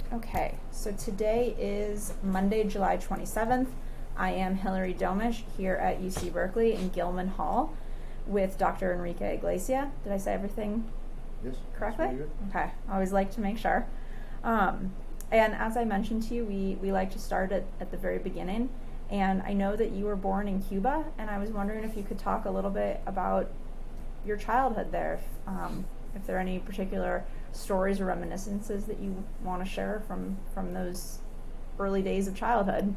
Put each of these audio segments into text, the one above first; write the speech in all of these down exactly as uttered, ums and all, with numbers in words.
Okay, so today is Monday, July twenty-seventh. I am Hillary Domish here at U C Berkeley in Gilman Hall with Doctor Enrique Iglesia. Did I say everything yes, correctly? Okay, I always like to make sure. Um, and as I mentioned to you, we, we like to start at, at the very beginning. And I know that you were born in Cuba, and I was wondering if you could talk a little bit about your childhood there, if, um, if there are any particular stories or reminiscences that you want to share from, from those early days of childhood.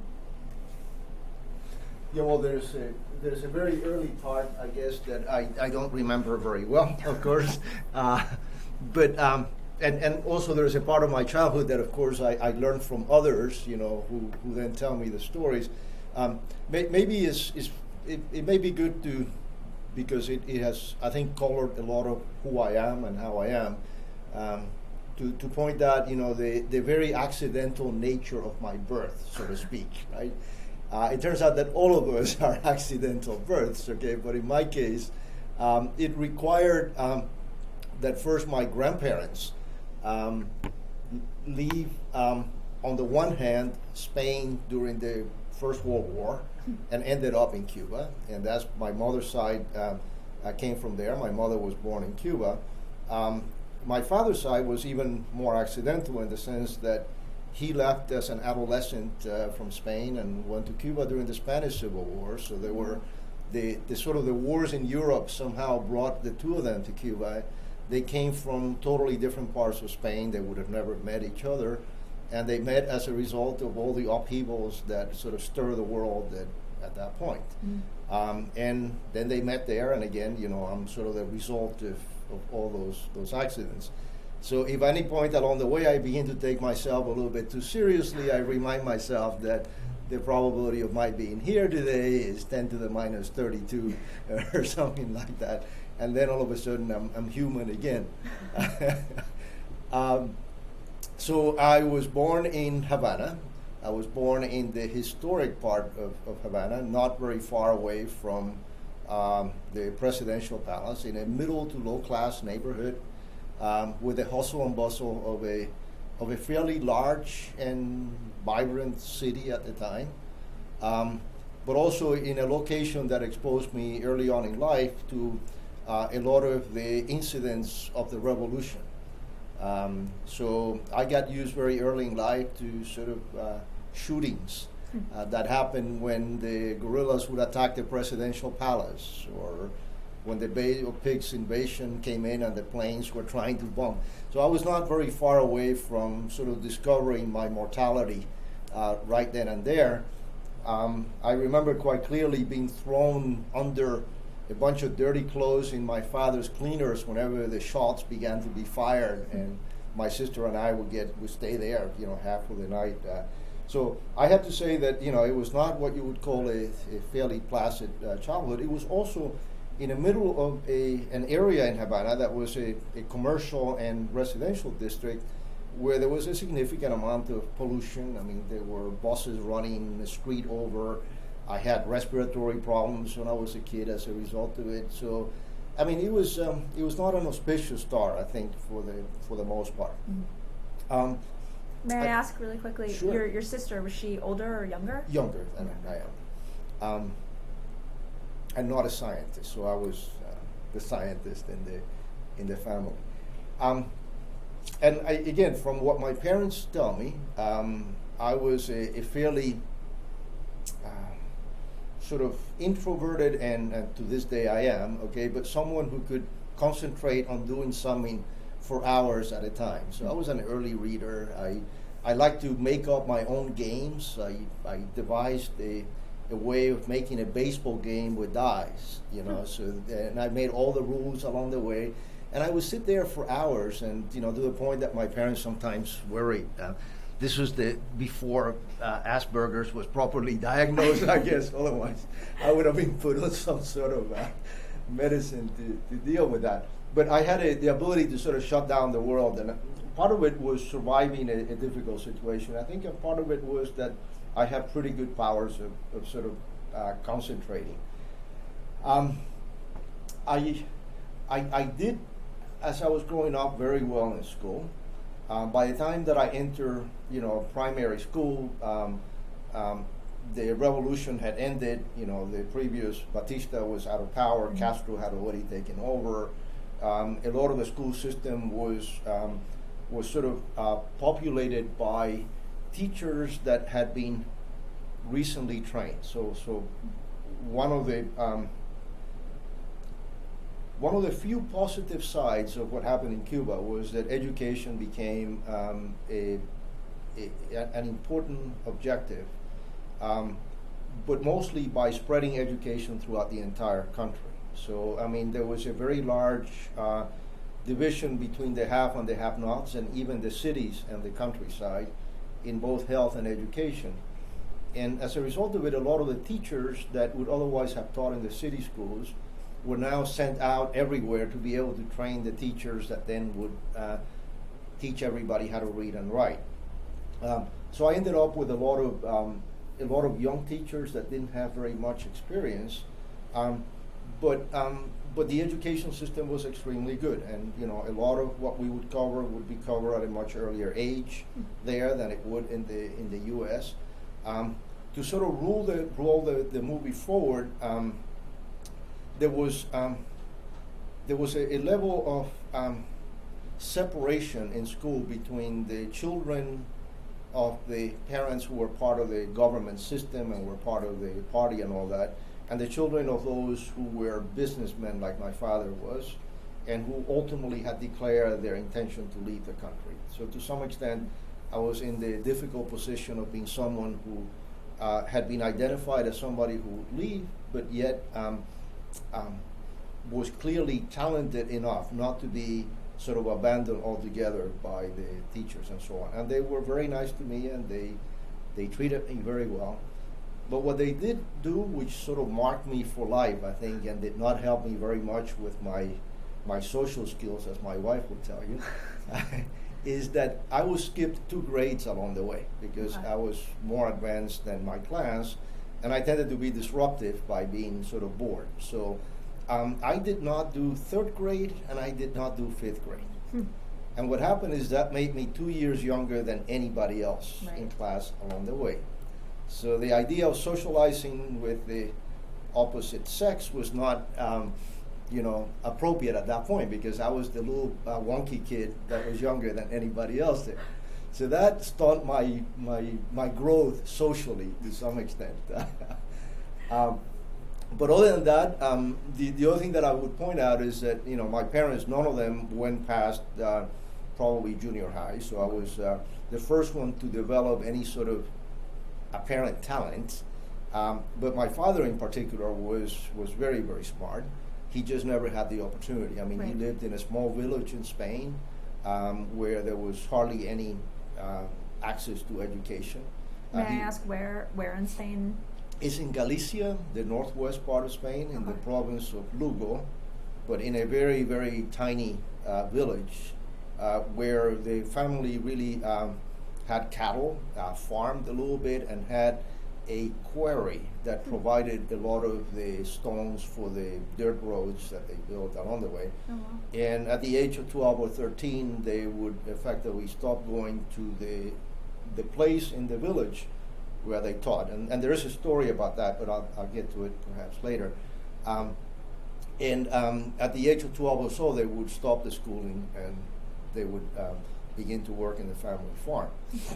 Yeah, well, there's a, there's a very early part, I guess, that I, I don't remember very well, of course. Uh, but, um, and, and also there's a part of my childhood that, of course, I, I learned from others, you know, who, who then tell me the stories. Um, may, maybe it's, it's, it, it may be good to, because it, it has, I think, colored a lot of who I am and how I am, um, to, to point out, you know, the, the very accidental nature of my birth, so to speak, right? Uh, it turns out that all of us are accidental births, okay? But in my case, um, it required um, that first my grandparents um, leave, um, on the one hand, Spain during the First World War and ended up in Cuba. And that's my mother's side. Um, I came from there. My mother was born in Cuba. Um, my father's side was even more accidental in the sense that he left as an adolescent uh, from Spain and went to Cuba during the Spanish Civil War. So there were the, the sort of the wars in Europe somehow brought the two of them to Cuba. They came from totally different parts of Spain. They would have never met each other. And they met as a result of all the upheavals that sort of stir the world at, at that point. Mm. Um, and then they met there. And again, you know, I'm sort of the result of, of all those, those accidents. So if at any point along the way I begin to take myself a little bit too seriously, I remind myself that the probability of my being here today is ten to the minus thirty-two or something like that. And then all of a sudden I'm, I'm human again. um, so I was born in Havana. I was born in the historic part of, of Havana, not very far away from um, the presidential palace, in a middle to low class neighborhood. Um, with the hustle and bustle of a of a fairly large and vibrant city at the time, um, but also in a location that exposed me early on in life to uh, a lot of the incidents of the revolution. Um, so I got used very early in life to sort of uh, shootings uh, that happened when the guerrillas would attack the presidential palace, or when the Bay of Pigs invasion came in and the planes were trying to bomb. So I was not very far away from sort of discovering my mortality uh, right then and there. Um, I remember quite clearly being thrown under a bunch of dirty clothes in my father's cleaners whenever the shots began to be fired, and my sister and I would get would stay there, you know, half of the night. Uh, so I have to say that, you know, it was not what you would call a, a fairly placid uh, childhood. It was also in the middle of a an area in Havana that was a, a commercial and residential district where there was a significant amount of pollution. I mean, there were buses running the street over. I had respiratory problems when I was a kid as a result of it. So, I mean, it was um, it was not an auspicious start, I think, for the for the most part. Mm-hmm. Um, May I, I ask really quickly, sure. your your sister, was she older or younger? Younger than I am. Um, and not a scientist, so I was uh, the scientist in the in the family. Um, and I, again, from what my parents tell me, um, I was a, a fairly uh, sort of introverted, and, and to this day I am, okay, but someone who could concentrate on doing something for hours at a time. So I was an early reader. I I like to make up my own games. I, I devised a a way of making a baseball game with dice, you know. So, and I made all the rules along the way, and I would sit there for hours, and you know, to the point that my parents sometimes worried. Uh, this was the before uh, Asperger's was properly diagnosed, I guess. Otherwise, I would have been put on some sort of uh, medicine to, to deal with that. But I had a, the ability to sort of shut down the world, and part of it was surviving a, a difficult situation. I think a part of it was that I have pretty good powers of, of sort of uh, concentrating. Um, I, I, I did, as I was growing up, very well in school. Um, by the time that I enter, you know, primary school, um, um, the revolution had ended. You know, the previous Batista was out of power. Mm-hmm. Castro had already taken over. Um, a lot of the school system was um, was sort of uh, populated by teachers that had been recently trained. So, so one of the um, one of the few positive sides of what happened in Cuba was that education became um, a, a, an important objective, um, but mostly by spreading education throughout the entire country. So, I mean, there was a very large uh, division between the have and the have-nots, and even the cities and the countryside in both health and education. And as a result of it, a lot of the teachers that would otherwise have taught in the city schools were now sent out everywhere to be able to train the teachers that then would uh, teach everybody how to read and write. Um, so I ended up with a lot of um, a lot of young teachers that didn't have very much experience, um, but um, but the education system was extremely good, and you know a lot of what we would cover would be covered at a much earlier age there than it would in the in the U S Um, to sort of rule the roll the, the movie forward. Um, There was um, there was a, a level of um, separation in school between the children of the parents who were part of the government system and were part of the party and all that, and the children of those who were businessmen like my father was, and who ultimately had declared their intention to leave the country. So to some extent, I was in the difficult position of being someone who uh, had been identified as somebody who would leave, but yet um, Um, was clearly talented enough not to be sort of abandoned altogether by the teachers and so on. And they were very nice to me, and they they treated me very well. But what they did do, which sort of marked me for life, I think, and did not help me very much with my my social skills, as my wife would tell you, is that I was skipped two grades along the way because okay. I was more advanced than my class. And I tended to be disruptive by being sort of bored. So um, I did not do third grade, and I did not do fifth grade. Hmm. And what happened is that made me two years younger than anybody else right. in class along the way. So the idea of socializing with the opposite sex was not, um, you know, appropriate at that point because I was the little uh, wonky kid that was younger than anybody else there. So that stunted my, my my growth socially to some extent. um, but other than that, um, the, the other thing that I would point out is that, you know, my parents, none of them went past uh, probably junior high. So I was uh, the first one to develop any sort of apparent talent. Um, but my father in particular was, was very, very smart. He just never had the opportunity. I mean, right. he lived in a small village in Spain um, where there was hardly any Uh, access to education. May uh, I ask where where in Spain? It's in Galicia, the northwest part of Spain, in okay. the province of Lugo, but in a very, very tiny uh, village uh, where the family really um, had cattle, uh, farmed a little bit, and had a quarry that provided a lot of the stones for the dirt roads that they built along the way. Oh, wow. And at the age of twelve or thirteen, they would effectively stop going to the the place in the village where they taught. And, and there is a story about that, but I'll, I'll get to it perhaps later. Um, and um, at the age of twelve or so, they would stop the schooling and they would um, begin to work in the family farm.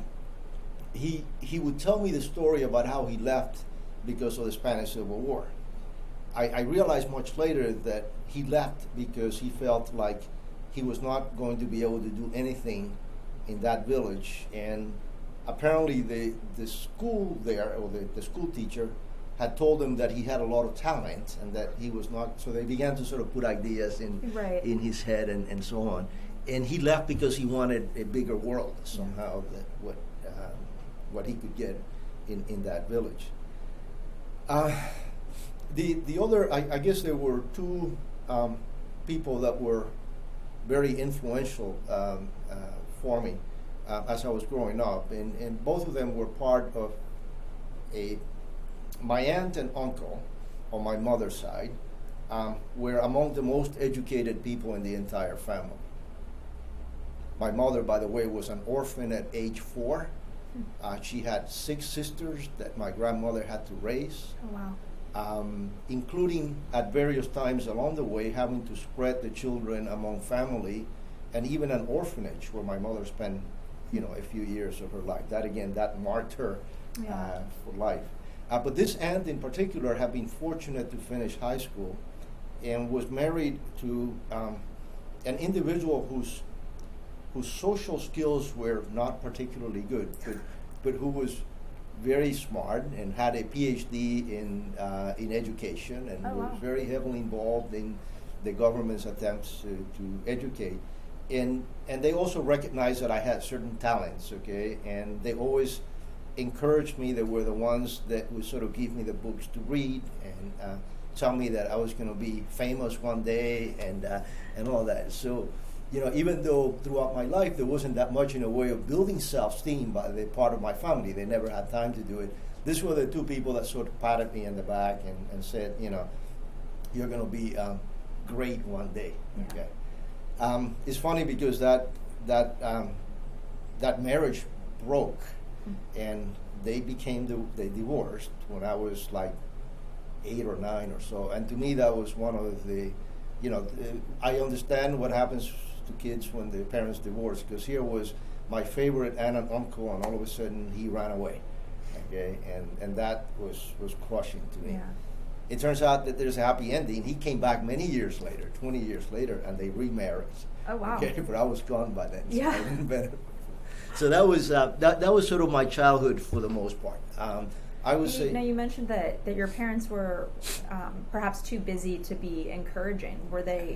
He he would tell me the story about how he left because of the Spanish Civil War. I, I realized much later that he left because he felt like he was not going to be able to do anything in that village. And apparently the the school there, or the, the school teacher, had told him that he had a lot of talent and that he was not, so they began to sort of put ideas in right. in his head and, and so on. And he left because he wanted a bigger world somehow, yeah. that what um, what he could get in, in that village. Uh, the the other, I, I guess there were two um, people that were very influential um, uh, for me uh, as I was growing up, and, and both of them were part of a, my aunt and uncle on my mother's side um, were among the most educated people in the entire family. My mother, by the way, was an orphan at age four. Uh, she had six sisters that my grandmother had to raise. Oh, wow. Um, including at various times along the way having to spread the children among family, and even an orphanage where my mother spent, you know, a few years of her life. That again, that marked her Yeah. uh, for life. Uh, but this aunt in particular had been fortunate to finish high school, and was married to um, an individual whose whose social skills were not particularly good, but but who was very smart and had a P H D in uh, in education, and Oh, was wow. very heavily involved in the government's attempts to, to educate. And and they also recognized that I had certain talents, okay, and they always encouraged me. They were the ones that would sort of give me the books to read and uh, tell me that I was going to be famous one day, and uh, and all that. So, you know, even though throughout my life there wasn't that much in a way of building self-esteem by the part of my family, they never had time to do it. These were the two people that sort of patted me in the back and, and said, you know, you're going to be um, great one day. Yeah. Okay. Um, it's funny because that that um, that marriage broke, and they became the, they divorced when I was like eight or nine or so. And to me, that was one of the, you know, the, I understand what happens to kids when their parents divorce, because here was my favorite aunt and uncle, and all of a sudden he ran away. Okay, and and that was was crushing to me. Yeah. It turns out that there's a happy ending. He came back many years later, twenty years later, and they remarried. Oh, wow. Okay, but I was gone by then. So Yeah. I didn't benefit. So that was uh, that. That was sort of my childhood for the most part. Um, I would You, say. now you mentioned that, that your parents were um, perhaps too busy to be encouraging. Were they?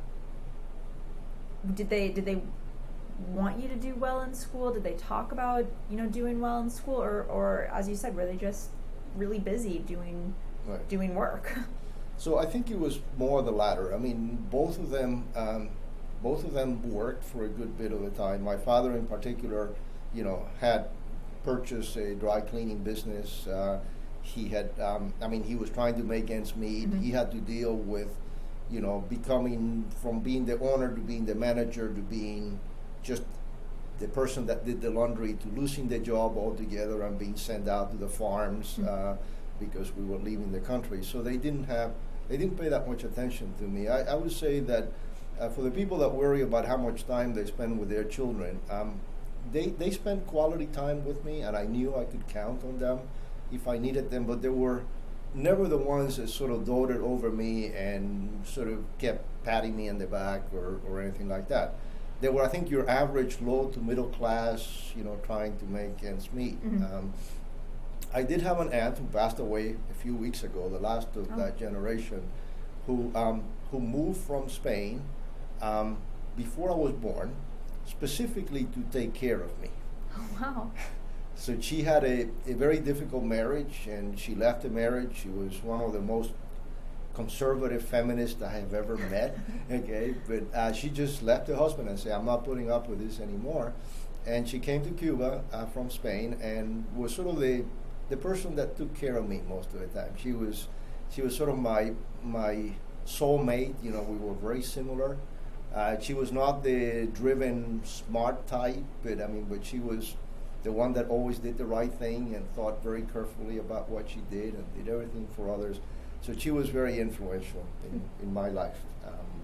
Did they? Did they want you to do well in school? Did they talk about, you know, doing well in school, or, or as you said, were they just really busy doing Right. doing work? So I think it was more the latter. I mean, both of them, um, both of them worked for a good bit of the time. My father, in particular, you know, had purchased a dry cleaning business. Uh, he had, um, I mean, he was trying to make ends meet. Mhm. He had to deal with, you know, becoming from being the owner to being the manager to being just the person that did the laundry to losing the job altogether and being sent out to the farms. Mhm. Uh, because we were leaving the country. So they didn't have, they didn't pay that much attention to me. I, I would say that uh, for the people that worry about how much time they spend with their children, um, they, they spent quality time with me, and I knew I could count on them if I needed them, but they were never the ones that sort of doted over me and sort of kept patting me in the back or, or anything like that. They were, I think, your average low to middle class, you know, trying to make ends meet. Mhm. Um, I did have an aunt who passed away a few weeks ago, the last of Oh. that generation, who um, who moved from Spain um, before I was born, specifically to take care of me. Oh, wow. So she had a, a very difficult marriage, and she left the marriage. She was one of the most conservative feminists I have ever met. Okay, but uh, she just left her husband and said, "I'm not putting up with this anymore." And she came to Cuba uh, from Spain, and was sort of the the person that took care of me most of the time. She was she was sort of my my soulmate. You know, we were very similar. Uh, she was not the driven, smart type, but I mean, but she was the one that always did the right thing and thought very carefully about what she did and did everything for others. So she was very influential in, in my life. Um,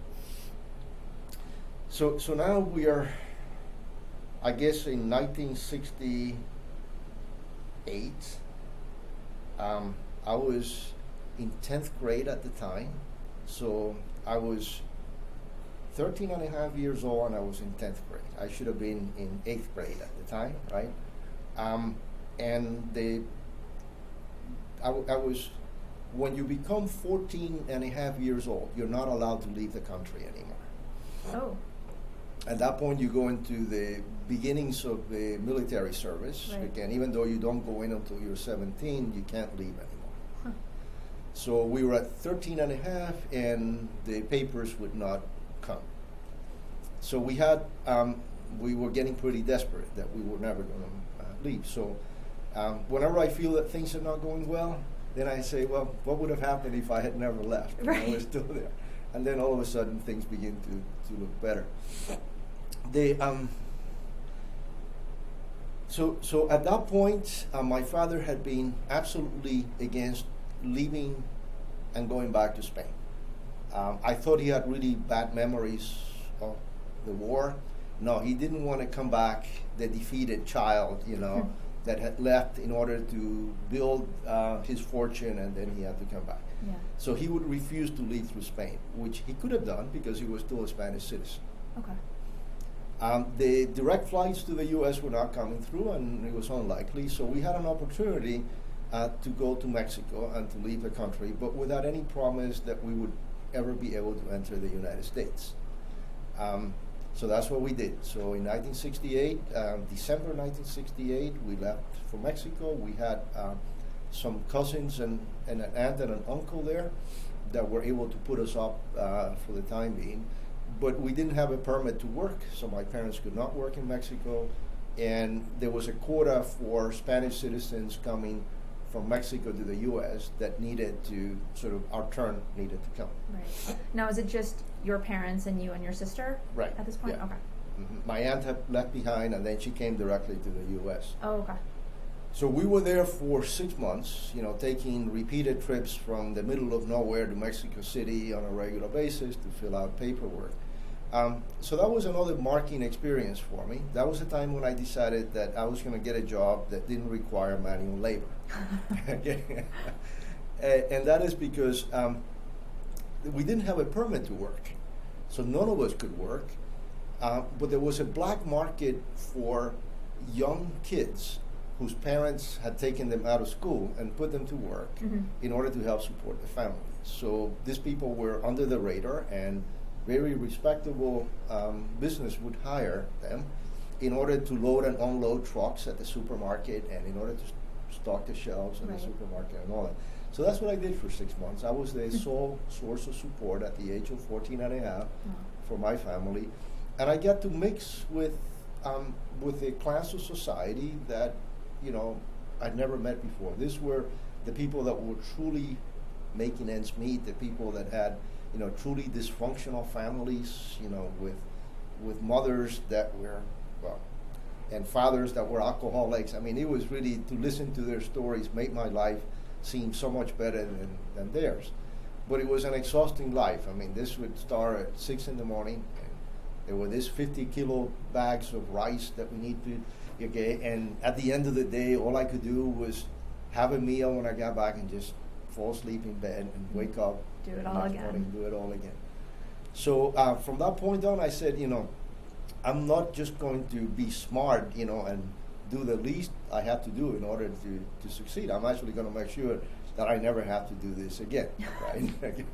so so now we are, I guess, in nineteen sixty-eight. Um, I was in tenth grade at the time, so I was thirteen and a half years old, and I was in tenth grade. I should have been in eighth grade at the time, right? Um, and they, I, w- I was, when you become fourteen and a half years old, you're not allowed to leave the country anymore. Oh, At that point, you go into the beginnings of the military service. Right. Again, even though you don't go in until you're seventeen, you can't leave anymore. huh. So we were at thirteen and a half, and the papers would not come. So we had, um, we were getting pretty desperate that we were never going to uh, leave. So um, whenever I feel that things are not going well, then I say, well, what would have happened if I had never left? You know, Right. we're still there. And then all of a sudden things begin to, to look better. They, um, So, so at that point, uh, my father had been absolutely against leaving and going back to Spain. Um, I thought he had really bad memories of the war. No, he didn't want to come back, the defeated child, you know, that had left in order to build uh, his fortune, and then he had to come back. Yeah. So he would refuse to leave through Spain, which he could have done because he was still a Spanish citizen. Okay. Um, the direct flights to the U S were not coming through, and it was unlikely. So we had an opportunity uh, to go to Mexico and to leave the country, but without any promise that we would ever be able to enter the United States. Um, so that's what we did. So in nineteen sixty-eight, um, December nineteen sixty-eight, we left for Mexico. We had uh, some cousins and, and an aunt and an uncle there that were able to put us up uh, for the time being. But we didn't have a permit to work, so my parents could not work in Mexico. And there was a quota for Spanish citizens coming from Mexico to the U S that needed to, sort of, our turn needed to come. Right. Now, is it just your parents and you and your sister? Right. At this point? Yeah. Okay. Mm-hmm. My aunt had left behind, and then she came directly to the U S. Oh, okay. So we were there for six months, you know, taking repeated trips from the middle of nowhere to Mexico City on a regular basis to fill out paperwork. Um, so that was another marking experience for me. That was the time when I decided that I was going to get a job that didn't require manual labor. and, and that is because um, we didn't have a permit to work. So none of us could work. Uh, but there was a black market for young kids whose parents had taken them out of school and put them to work mm-hmm. in order to help support the family. So these people were under the radar, and very respectable um, business would hire them in order to load and unload trucks at the supermarket and in order to st- stock the shelves in right. the supermarket and all that. So that's what I did for six months. I was the sole source of support at the age of fourteen and a half oh. for my family. And I got to mix with um, with a class of society that, you know, I'd never met before. These were the people that were truly making ends meet, the people that had, you know, truly dysfunctional families, you know, with with mothers that were, well, and fathers that were alcoholics. I mean, it was really, to listen to their stories made my life seem so much better than, than theirs. But it was an exhausting life. I mean, this would start at six in the morning, and there were these fifty kilo bags of rice that we need to, okay, and at the end of the day, all I could do was have a meal when I got back and just fall asleep in bed and wake up. Do it all again. Morning, do it all again. So uh, from that point on, I said, you know, I'm not just going to be smart, you know, and do the least I have to do in order to, to succeed. I'm actually going to make sure that I never have to do this again, right?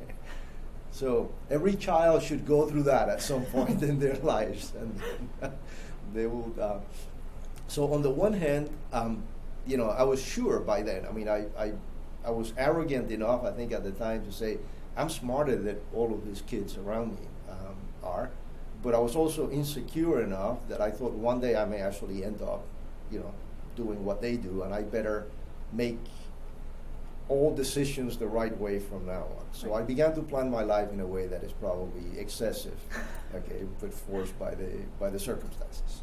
So every child should go through that at some point in their lives, and they will. Uh, so on the one hand, um, you know, I was sure by then. I mean, I, I I was arrogant enough, I think, at the time to say I'm smarter than all of these kids around me um, are. But I was also insecure enough that I thought one day I may actually end up, you know, doing what they do, and I better make all decisions the right way from now on. So I began to plan my life in a way that is probably excessive, okay, but forced by the by the circumstances.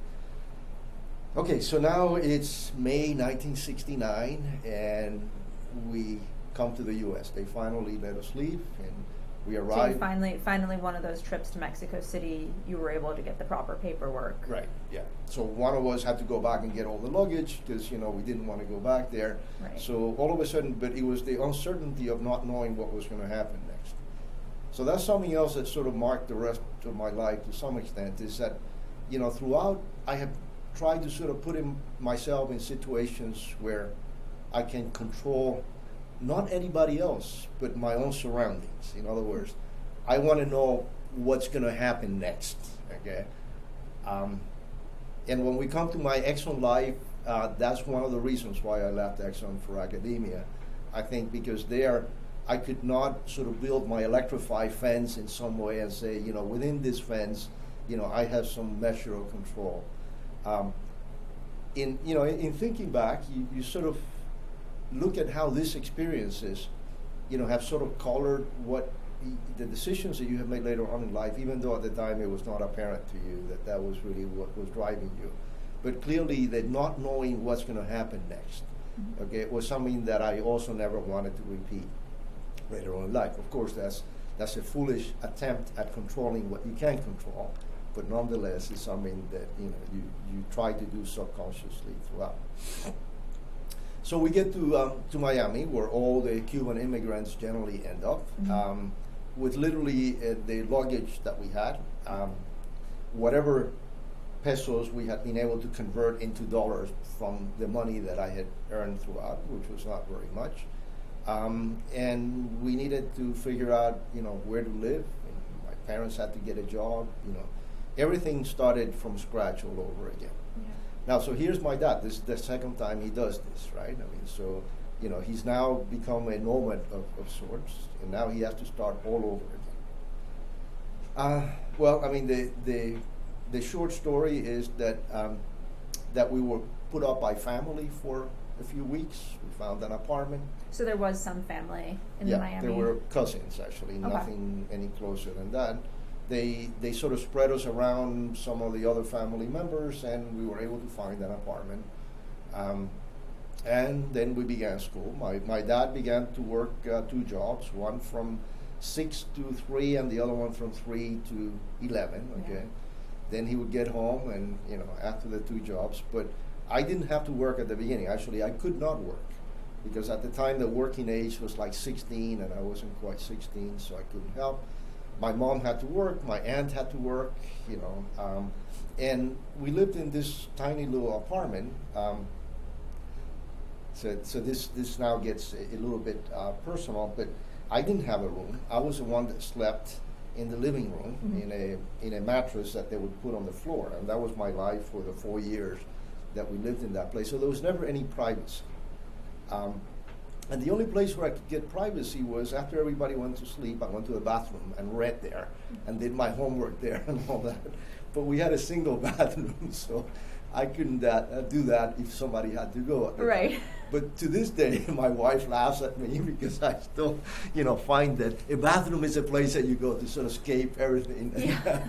Okay, so now it's May nineteen sixty-nine, and we come to the U S. They finally let us leave, and we arrived. So finally, finally, one of those trips to Mexico City, you were able to get the proper paperwork. Right. Yeah. So one of us had to go back and get all the luggage because, you know, we didn't want to go back there. Right. So all of a sudden, but it was the uncertainty of not knowing what was going to happen next. So that's something else that sort of marked the rest of my life to some extent. Is that, you know, throughout I have tried to sort of put in myself in situations where I can control not anybody else, but my own surroundings. In other words, I want to know what's going to happen next, okay? Um, and when we come to my Exxon life, uh, that's one of the reasons why I left Exxon for academia. I think because there, I could not sort of build my electrified fence in some way and say, you know, within this fence, you know, I have some measure of control. Um, in, you know, in, in thinking back, you, you sort of look at how these experiences, you know, have sort of colored what the decisions that you have made later on in life, even though at the time it was not apparent to you that that was really what was driving you. but clearly that not knowing what's going to happen next, mm-hmm. okay, was something that I also never wanted to repeat later on in life. Of course, that's that's a foolish attempt at controlling what you can control, but nonetheless, it's something that you know you, you try to do subconsciously throughout. So we get to um, to Miami, where all the Cuban immigrants generally end up, mm-hmm. um, with literally uh, the luggage that we had, um, whatever pesos we had been able to convert into dollars from the money that I had earned throughout, which was not very much. Um, and we needed to figure out, you know, where to live. And my parents had to get a job. You know, everything started from scratch all over again. Yeah. Now, so here's my dad. This is the second time he does this, right? I mean, so you know, he's now become a nomad of, of sorts, and now he has to start all over again. Uh, well, I mean, the the the short story is that um, that we were put up by family for a few weeks. We found an apartment. So there was some family in yeah, Miami? Yeah, there were cousins, actually, okay. Nothing any closer than that. They they sort of spread us around some of the other family members, and we were able to find an apartment. Um, and then we began school. My, my dad began to work uh, two jobs, one from six to three and the other one from three to eleven, okay? Yeah. Then he would get home and, you know, after the two jobs, but I didn't have to work at the beginning. Actually, I could not work because at the time the working age was like sixteen and I wasn't quite sixteen, so I couldn't help. My mom had to work, my aunt had to work, you know, um, and we lived in this tiny little apartment. Um, so so this, this now gets a, a little bit uh, personal, but I didn't have a room. I was the one that slept in the living room, mm-hmm. in a in a mattress that they would put on the floor, and that was my life for the four years that we lived in that place. So there was never any privacy. Um, and the only place where I could get privacy was after everybody went to sleep, I went to the bathroom and read there and did my homework there and all that. But we had a single bathroom, so I couldn't uh, do that if somebody had to go. Right. But to this day, my wife laughs at me because I still, you know, find that a bathroom is a place that you go to sort of escape everything. Yeah.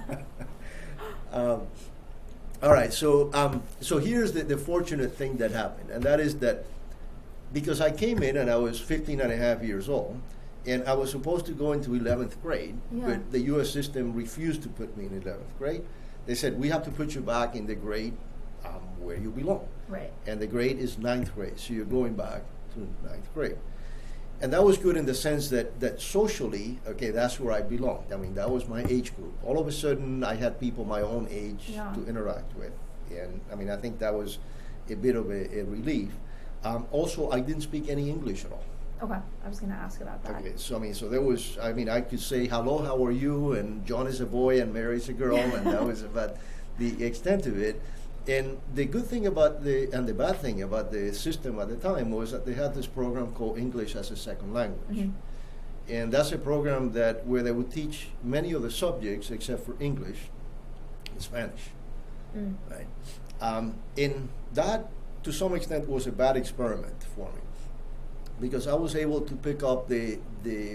um, all right, so um, so here's the, the fortunate thing that happened, and that is that because I came in and I was fifteen and a half years old, and I was supposed to go into eleventh grade, yeah. but the U S system refused to put me in eleventh grade. They said, we have to put you back in the grade um, where you belong. Right. And the grade is ninth grade, so you're going back to ninth grade. And that was good in the sense that, that socially, okay, that's where I belonged. I mean, that was my age group. All of a sudden, I had people my own age yeah. to interact with. And, I mean, I think that was a bit of a, a relief. Um, also, I didn't speak any English at all. Okay, I was going to ask about that. Okay, so I mean, so there was, I mean, I could say, hello, how are you? And John is a boy and Mary's a girl, and that was about the extent of it. And the good thing about the, and the bad thing about the system at the time was that they had this program called English as a Second Language. Mm-hmm. And that's a program that where they would teach many of the subjects, except for English, in Spanish, mm. right? Um, and that, to some extent, was a bad experiment for me, because I was able to pick up the the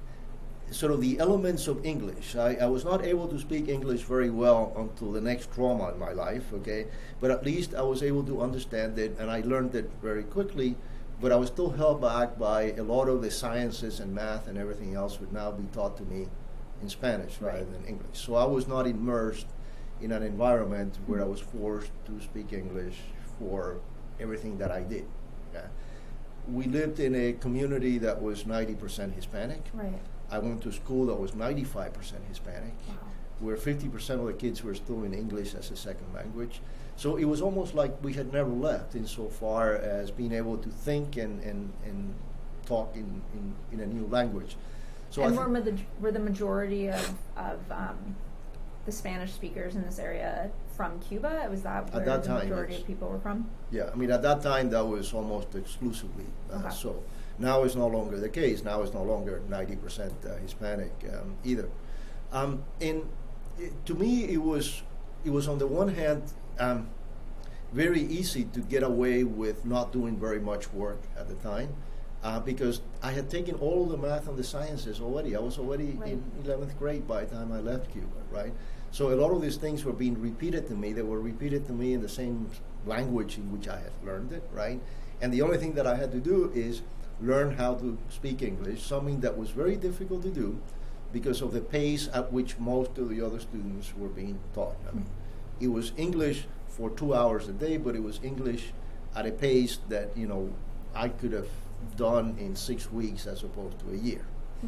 sort of the elements of English. I, I was not able to speak English very well until the next trauma in my life, okay? But at least I was able to understand it, and I learned it very quickly, but I was still held back by a lot of the sciences and math and everything else would now be taught to me in Spanish right. rather than English. So I was not immersed in an environment where I was forced to speak English for everything that I did. Okay? We lived in a community that was ninety percent Hispanic. Right. I went to school that was ninety-five percent Hispanic, wow. where fifty percent of the kids were still in English as a second language. So it was almost like we had never left insofar as being able to think and, and, and talk in, in, in a new language. So and were the, were the majority of, of um, the Spanish speakers in this area from Cuba? Was that where that the time, majority yes. of people were from? Yeah, I mean, at that time, that was almost exclusively uh, okay. so. Now it's no longer the case. Now it's no longer ninety percent uh, Hispanic um, either. Um, and it, to me, it was it was on the one hand um, very easy to get away with not doing very much work at the time uh, because I had taken all of the math and the sciences already. I was already right. in eleventh grade by the time I left Cuba, right? So a lot of these things were being repeated to me. They were repeated to me in the same language in which I had learned it, right? And the only thing that I had to do is learn how to speak English, something that was very difficult to do because of the pace at which most of the other students were being taught. I mean, it was English for two hours a day, but it was English at a pace that, you know, I could have done in six weeks as opposed to a year.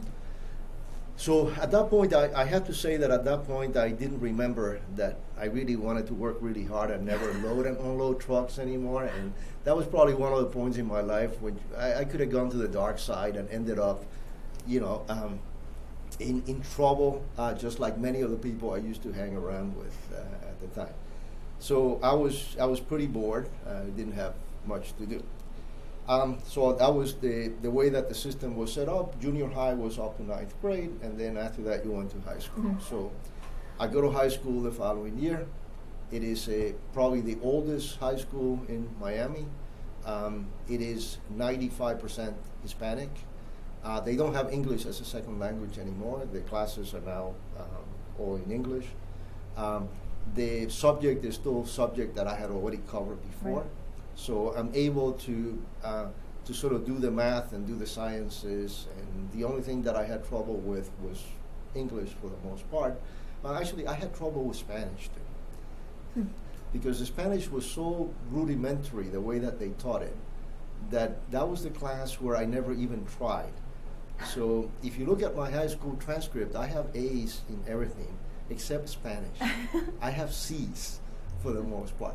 So at that point, I, I have to say that at that point, I didn't remember that I really wanted to work really hard and never load and unload trucks anymore. And that was probably one of the points in my life when I, I could have gone to the dark side and ended up, you know, um, in, in trouble, uh, just like many of the people I used to hang around with uh, at the time. So I was, I was pretty bored. I uh, didn't have much to do. Um, so that was the, the way that the system was set up. Junior high was up to ninth grade, and then after that you went to high school. Mm-hmm. So I go to high school the following year. It is a, probably the oldest high school in Miami. Um, it is ninety-five percent Hispanic. Uh, they don't have English as a second language anymore. The classes are now um, all in English. Um, the subject is still a subject that I had already covered before. Right. So I'm able to uh, to sort of do the math and do the sciences, and the only thing that I had trouble with was English for the most part. Uh, actually, I had trouble with Spanish too, hmm. because the Spanish was so rudimentary, the way that they taught it, that that was the class where I never even tried. So if you look at my high school transcript, I have A's in everything except Spanish. I have C's for the most part.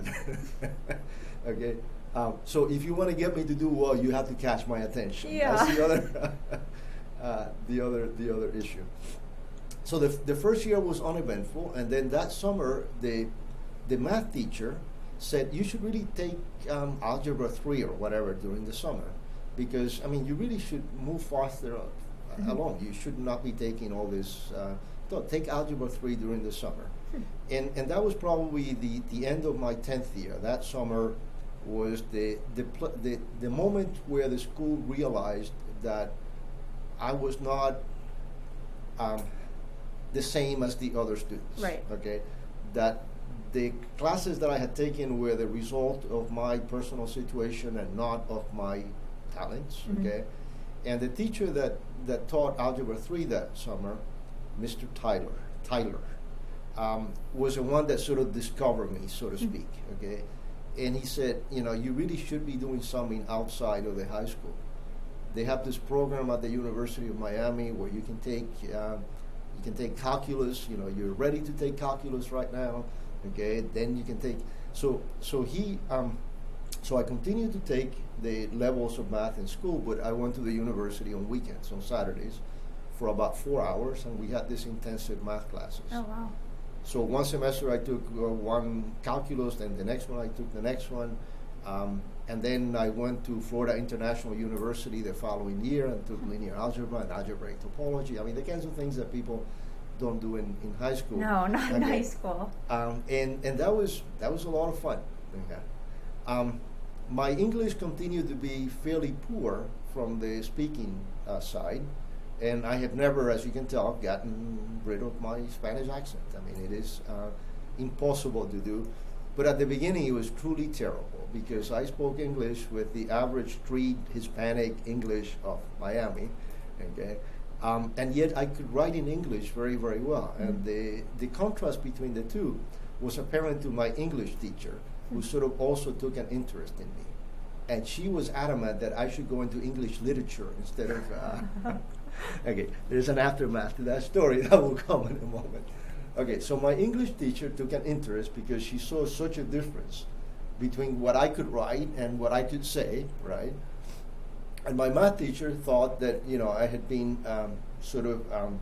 Okay. Um, so if you want to get me to do well, you have to catch my attention. Yeah. That's the other, uh, the other, the other issue. So the the first year was uneventful, and then that summer, the the math teacher said you should really take um, algebra three or whatever during the summer, because I mean you really should move faster uh, mm-hmm. along. You should not be taking all this. Uh, thought, take algebra three during the summer, hmm. and and that was probably the the end of my tenth year. That summer was the the, pl- the the moment where the school realized that I was not um, the same as the other students. Right. Okay. That the classes that I had taken were the result of my personal situation and not of my talents. Mm-hmm. Okay. And the teacher that, that taught Algebra three that summer, Mister Tyler, Tyler, um, was the one that sort of discovered me, so to speak. Mm-hmm. Okay. And he said, you know, you really should be doing something outside of the high school. They have this program at the University of Miami where you can take uh, you can take calculus. You know, you're ready to take calculus right now. Okay, then you can take. So so he um, so I continued to take the levels of math in school, but I went to the university on weekends, on Saturdays, for about four hours, and we had these intensive math classes. Oh wow! So one semester I took uh, one calculus, then the next one I took the next one, um, and then I went to Florida International University the following year and took linear algebra and algebraic topology. I mean, the kinds of things that people don't do in, in high school. No, not okay. in high school. Um, and and that was that was a lot of fun. Okay. Um, my English continued to be fairly poor from the speaking uh, side. And I have never, as you can tell, gotten rid of my Spanish accent. I mean, it is uh, impossible to do. But at the beginning, it was truly terrible because I spoke English with the average street Hispanic English of Miami, okay? Um, and yet I could write in English very, very well. Mm-hmm. And the, the contrast between the two was apparent to my English teacher, who sort of also took an interest in me. And she was adamant that I should go into English literature instead of... Uh, Okay, there's an aftermath to that story that will come in a moment. Okay, so my English teacher took an interest because she saw such a difference between what I could write and what I could say, right? And my math teacher thought that, you know, I had been um, sort of um,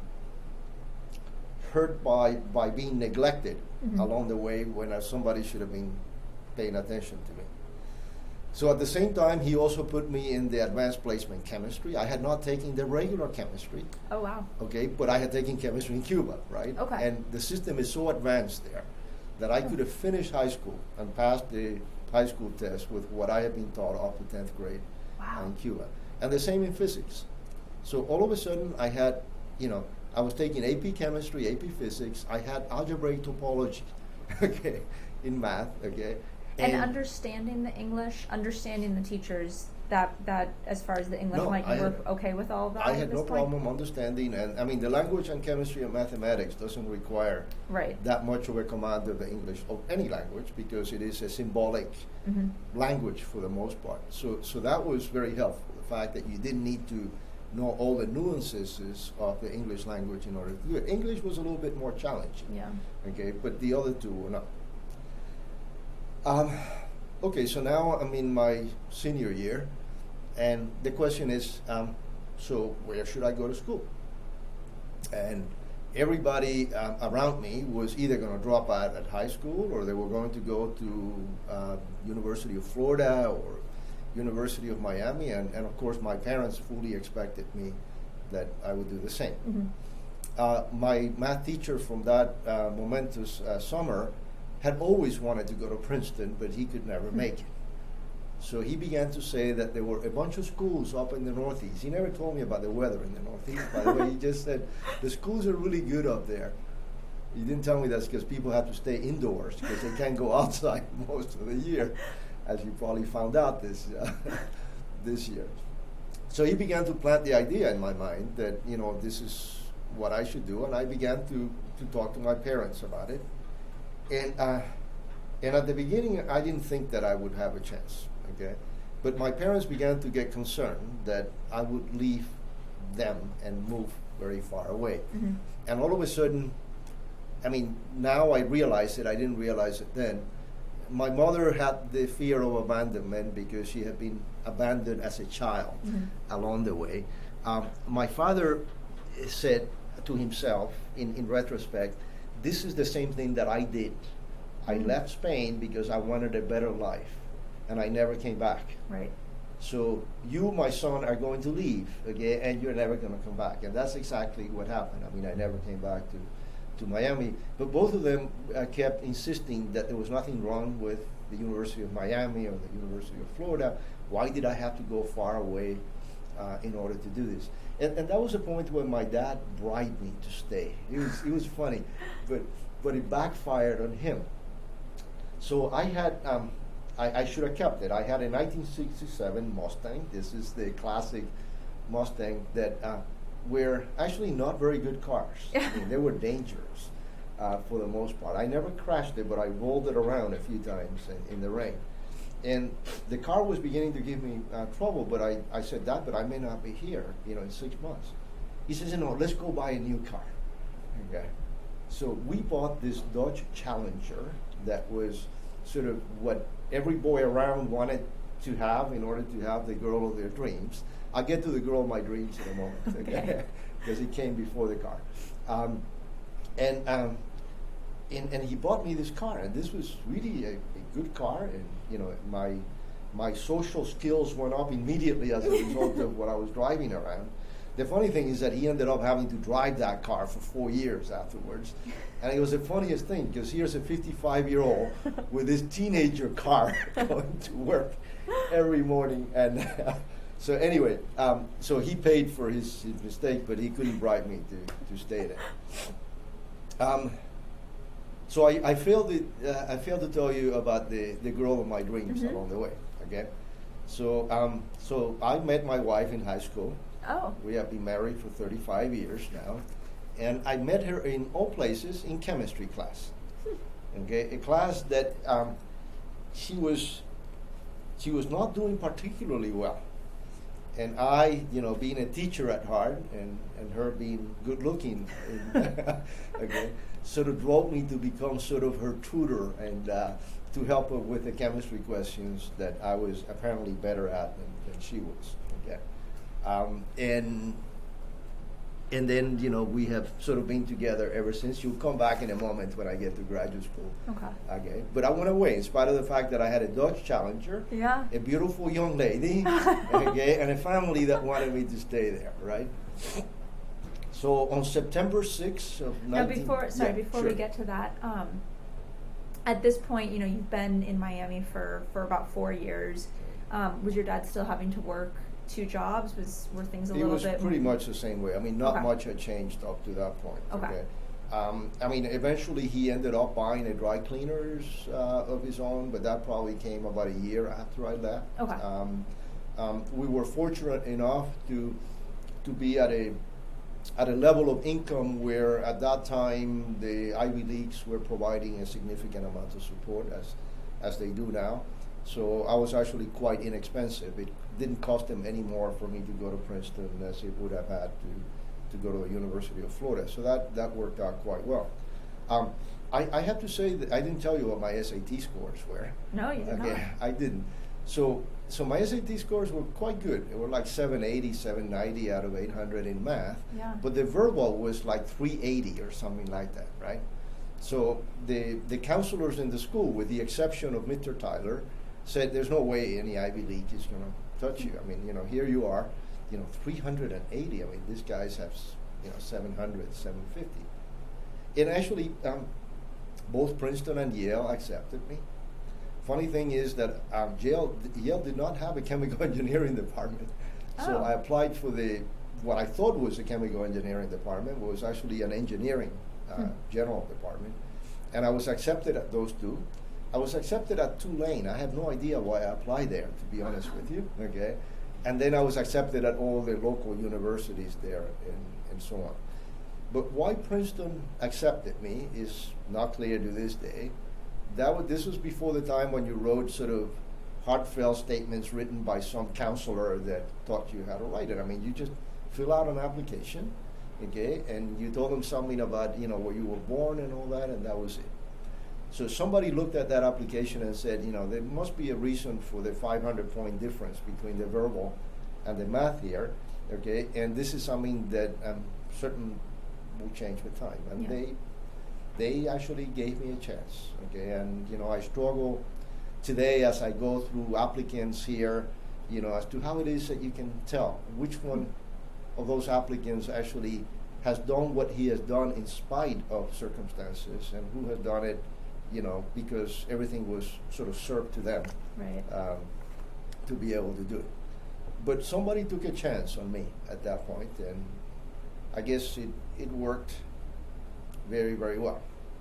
hurt by, by being neglected mm-hmm. along the way when uh, somebody should have been paying attention to me. So at the same time, he also put me in the advanced placement chemistry. I had not taken the regular chemistry. Oh, wow. Okay, but I had taken chemistry in Cuba, right? Okay. And the system is so advanced there that I could have finished high school and passed the high school test with what I had been taught up to tenth grade wow. in Cuba. And the same in physics. So all of a sudden, I had, you know, I was taking A P Chemistry, A P Physics. I had algebraic topology, okay, in math, okay. And, and understanding the English, understanding the teachers, that, that as far as the English, no, like I you were had, okay with all of that? I had no point? problem understanding, and I mean, the language and chemistry and mathematics doesn't require right. that much of a command of the English, of any language, because it is a symbolic mm-hmm. language for the most part. So, so that was very helpful, the fact that you didn't need to know all the nuances of the English language in order to do it. English was a little bit more challenging. Yeah. Okay, but the other two were not. Um, okay, so now I'm in my senior year, and the question is, um, so where should I go to school? And everybody um, around me was either going to drop out at high school, or they were going to go to uh, University of Florida or University of Miami, and, and of course my parents fully expected me that I would do the same. Mm-hmm. Uh, my math teacher from that uh, momentous uh, summer had always wanted to go to Princeton, but he could never mm-hmm. make it. So he began to say that there were a bunch of schools up in the Northeast. He never told me about the weather in the Northeast, by the way. He just said, the schools are really good up there. He didn't tell me that's because people have to stay indoors, because they can't go outside most of the year, as you probably found out this uh, this year. So he began to plant the idea in my mind that, you know, this is what I should do, and I began to, to talk to my parents about it. And uh, and at the beginning, I didn't think that I would have a chance, okay? But my parents began to get concerned that I would leave them and move very far away. Mm-hmm. And all of a sudden, I mean, now I realize it, I didn't realize it then. My mother had the fear of abandonment because she had been abandoned as a child mm-hmm. along the way. Um, my father said to himself, in, in retrospect, this is the same thing that I did. Mm-hmm. I left Spain because I wanted a better life, and I never came back. Right. So you, my son, are going to leave, okay, and you're never going to come back. And that's exactly what happened. I mean, I never came back to to Miami, but both of them uh, kept insisting that there was nothing wrong with the University of Miami or the University of Florida. Why did I have to go far away uh, in order to do this? And, and that was a point where my dad bribed me to stay. It was it was funny, but but it backfired on him. So I had um, I, I should have kept it. I had a nineteen sixty-seven Mustang. This is the classic Mustang that. Uh, were actually not very good cars. I mean, they were dangerous uh, for the most part. I never crashed it, but I rolled it around a few times in, in the rain. And the car was beginning to give me uh, trouble, but I, I said, Dad, but I may not be here, you know, in six months. He says, no, let's go buy a new car. Okay. So we bought this Dodge Challenger that was sort of what every boy around wanted to have in order to have the girl of their dreams. I'll get to the girl of my dreams in a moment, okay? Because it came before the car. Um, and, um, and and he bought me this car, and this was really a, a good car, and you know, my my social skills went up immediately as a result of what I was driving around. The funny thing is that he ended up having to drive that car for four years afterwards. And it was the funniest thing, because here's a fifty-five-year-old with this teenager car going to work every morning. And uh, so anyway, um, so he paid for his, his mistake, but he couldn't bribe me to, to stay there. Um, so I, I failed to, uh, I failed to tell you about the, the girl of my dreams mm-hmm. along the way, okay? So, um, so I met my wife in high school. Oh. We have been married for thirty-five years now. And I met her in all places in chemistry class. Okay, a class that um, she was she was not doing particularly well. And I, you know, being a teacher at heart, and, and her being good looking, and, okay, sort of drove me to become sort of her tutor and uh, to help her with the chemistry questions that I was apparently better at than, than she was. Okay. Um, and and then, you know, we have sort of been together ever since. You'll come back in a moment when I get to graduate school. Okay. Okay. But I went away in spite of the fact that I had a Dodge Challenger, yeah. a beautiful young lady, okay, and a family that wanted me to stay there, right? So on September sixth of now before sorry yeah, before sure. we get to that, um, at this point, you know, you've been in Miami for, for about four years. Um, was your dad still having to work two jobs? Was were things a it little was bit pretty more? much the same way. I mean, not Okay. much had changed up to that point. Okay. Um, I mean, eventually he ended up buying a dry cleaners uh, of his own, but that probably came about a year after I left. Okay. Um, um, we were fortunate enough to to be at a at a level of income where at that time the Ivy Leagues were providing a significant amount of support as as they do now. So I was actually quite inexpensive. It didn't cost them any more for me to go to Princeton as it would have had to to go to the University of Florida. So that, that worked out quite well. Um, I, I have to say that I didn't tell you what my S A T scores were. No, you did Okay, not. I didn't. So so my S A T scores were quite good. They were like seven eighty, seven ninety out of eight hundred in math. Yeah. But the verbal was like three eighty or something like that, right? So the the counselors in the school, with the exception of Mister Tyler, said there's no way any Ivy League is going to touch you. I mean, you know, here you are, you know, three hundred eighty. I mean, these guys have, you know, seven hundred, seven fifty. And actually, um, both Princeton and Yale accepted me. Funny thing is that um, Yale, Yale did not have a chemical engineering department. So Oh. I applied for the, what I thought was a chemical engineering department, was actually an engineering uh, Hmm. general department. And I was accepted at those two. I was accepted at Tulane. I have no idea why I applied there, to be honest with you. Okay, and then I was accepted at all the local universities there, and, and so on. But why Princeton accepted me is not clear to this day. That was, this was before the time when you wrote sort of heartfelt statements written by some counselor that taught you how to write it. I mean, you just fill out an application, okay, and you told them something about, you know, where you were born and all that, and that was it. So somebody looked at that application and said, you know, there must be a reason for the five hundred point difference between the verbal and the math here, okay? And this is something that I'm certain will change with time. And Yeah. they they actually gave me a chance, okay? And, you know, I struggle today as I go through applicants here, you know, as to how it is that you can tell which one of those applicants actually has done what he has done in spite of circumstances, and who has done it, you know, because everything was sort of served to them Right. um, to be able to do it. But somebody took a chance on me at that point, and I guess it, it worked very, very well.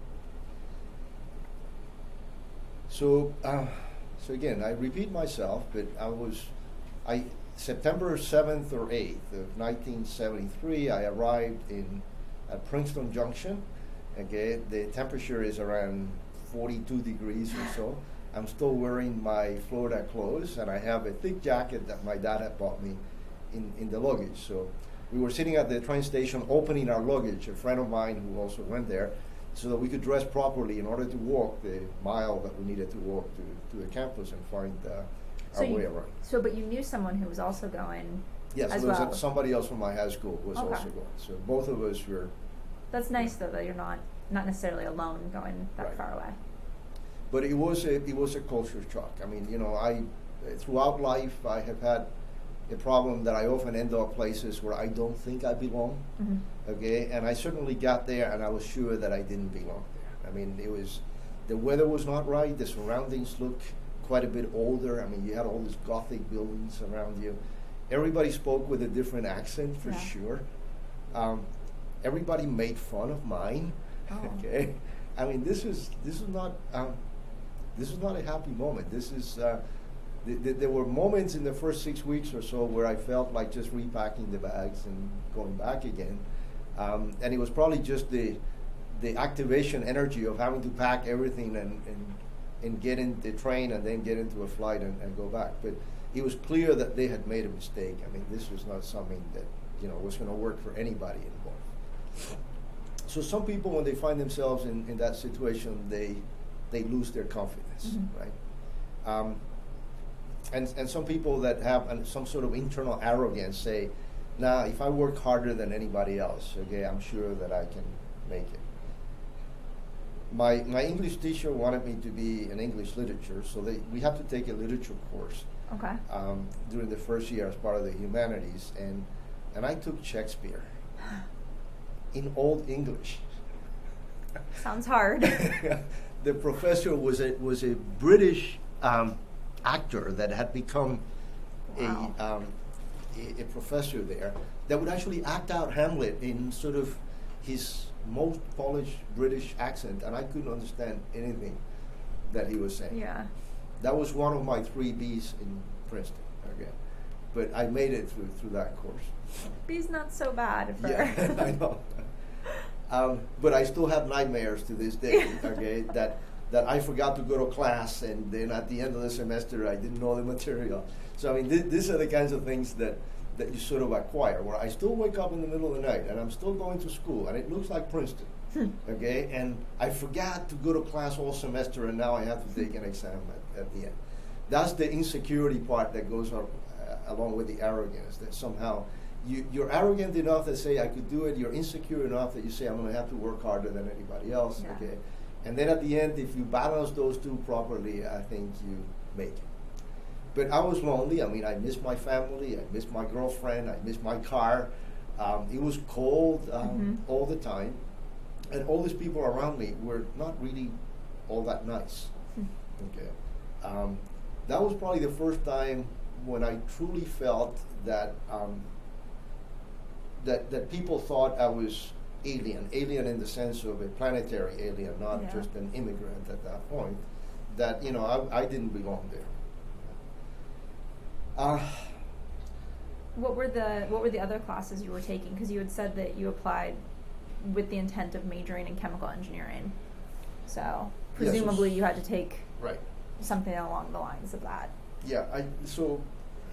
So, uh, so again, I repeat myself, but I was, I September seventh or eighth of nineteen seventy-three, I arrived in at Princeton Junction. Okay, the temperature is around forty-two degrees or so. I'm still wearing my Florida clothes, and I have a thick jacket that my dad had bought me in, in the luggage. So we were sitting at the train station opening our luggage, a friend of mine who also went there, so that we could dress properly in order to walk the mile that we needed to walk to, to the campus and find uh, So our you, way around. so, but you knew someone who was also going. Yes, as there was a- well. somebody else from my high school was Okay. also going. So both of us were. That's nice though that you're not not necessarily alone going that Right. far away. But it was a it was a culture shock. I mean, you know, I throughout life I have had a problem that I often end up places where I don't think I belong. Mm-hmm. Okay, and I certainly got there, and I was sure that I didn't belong there. I mean, it was the weather was not right. The surroundings looked quite a bit older. I mean, you had all these Gothic buildings around you. Everybody spoke with a different accent for Yeah. sure. Um, everybody made fun of mine. Oh. Okay, I mean, this is this is not um, this is not a happy moment. This is uh, th- th- there were moments in the first six weeks or so where I felt like just repacking the bags and going back again, um, and it was probably just the the activation energy of having to pack everything and and, and get in the train and then get into a flight and, and go back. But it was clear that they had made a mistake. I mean, this was not something that, you know, was going to work for anybody involved. So some people, when they find themselves in, in that situation, they they lose their confidence, Mm-hmm. right? Um, and and some people that have an, some sort of internal arrogance say, "Nah, if I work harder than anybody else, okay, I'm sure that I can make it." My my English teacher wanted me to be in English literature, so they, we have to take a literature course Okay. um, during the first year as part of the humanities, and and I took Shakespeare in Old English. Sounds hard. The professor was a was a British um, actor that had become Wow. a um, a, a professor there that would actually act out Hamlet in sort of his most polished British accent, and I couldn't understand anything that he was saying. Yeah. That was one of my three B's in Princeton. Okay, but I made it through through that course. B's not so bad for. Yeah, I know. Um, but I still have nightmares to this day. Okay, that that I forgot to go to class, and then at the end of the semester I didn't know the material. So I mean, th- these are the kinds of things that. that you sort of acquire, where I still wake up in the middle of the night and I'm still going to school and it looks like Princeton, okay, and I forgot to go to class all semester and now I have to take an exam at, at the end. That's the insecurity part that goes up, uh, along with the arrogance, that somehow you, you're arrogant enough to say I could do it, you're insecure enough that you say I'm going to have to work harder than anybody else, yeah. okay, and then at the end, if you balance those two properly, I think you make it. But I was lonely. I mean, I missed my family. I missed my girlfriend. I missed my car. Um, it was cold um, mm-hmm. all the time. And all these people around me were not really all that nice. Mm. Okay. Um, that was probably the first time when I truly felt that um, that that people thought I was alien. Alien in the sense of a planetary alien, not yeah. just an immigrant at that point. That, you know, I, I didn't belong there. Uh, what were the what were the other classes you were taking? Because you had said that you applied with the intent of majoring in chemical engineering. So presumably yes, you had to take right. something along the lines of that. Yeah. I so,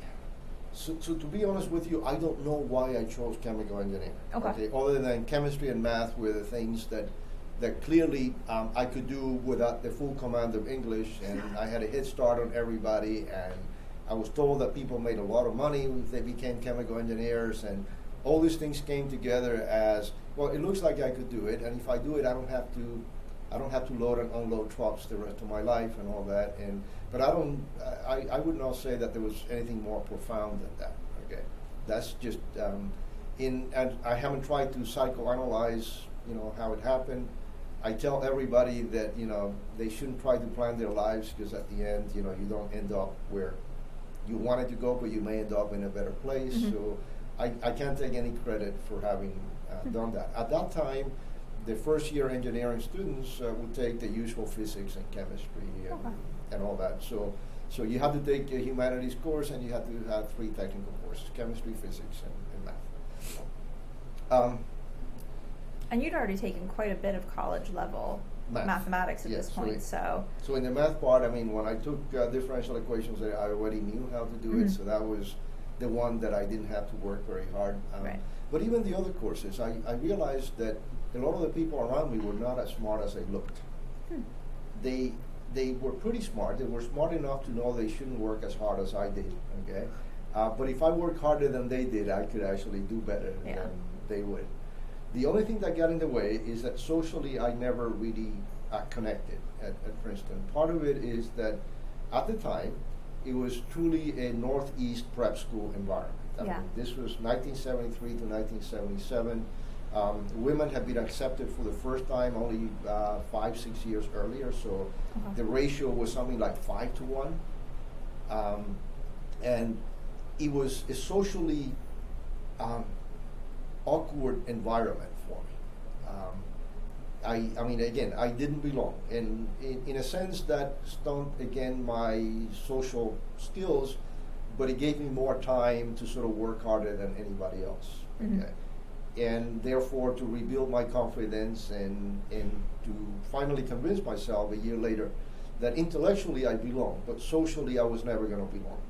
so so to be honest with you, I don't know why I chose chemical engineering. Okay. okay? Other than chemistry and math were the things that that clearly um, I could do without the full command of English, and I had a head start on everybody, and I was told that people made a lot of money if they became chemical engineers, and all these things came together as, well, it looks like I could do it, and if I do it, I don't have to, I don't have to load and unload trucks the rest of my life and all that. And but I don't, I, I would not say that there was anything more profound than that. Okay, that's just um, in, and I haven't tried to psychoanalyze, you know, how it happened. I tell everybody that, you know, they shouldn't try to plan their lives, because at the end, you know, you don't end up where you wanted to go, but you may end up in a better place. Mm-hmm. So I, I can't take any credit for having uh, mm-hmm. done that. At that time, the first year engineering students uh, would take the usual physics and chemistry and, okay. and all that. So so you have to take a humanities course, and you have to have three technical courses: chemistry, physics, and, and math. Um, and you'd already taken quite a bit of college level Math. mathematics at yes, this point, so, so. So in the math part, I mean, when I took uh, differential equations, I already knew how to do mm-hmm. it, so that was the one that I didn't have to work very hard. Um, right. But even the other courses, I, I realized that a lot of the people around me were not as smart as they looked. Hmm. They they were pretty smart. They were smart enough to know they shouldn't work as hard as I did. Okay, uh, but if I worked harder than they did, I could actually do better yeah. than they would. The only thing that got in the way is that socially I never really uh, connected at, at Princeton. Part of it is that at the time it was truly a Northeast prep school environment. I yeah. mean, this was nineteen seventy-three to nineteen seventy-seven. Um, women had been accepted for the first time only uh, five, six years earlier, so okay. the ratio was something like five to one. Um, and it was a socially um, awkward environment for me. Um, I, I mean, again, I didn't belong. And in, in a sense, that stunted, again, my social skills, but it gave me more time to sort of work harder than anybody else. Mm-hmm. Okay? And therefore, to rebuild my confidence and, and to finally convince myself a year later that intellectually I belong, but socially I was never going to belong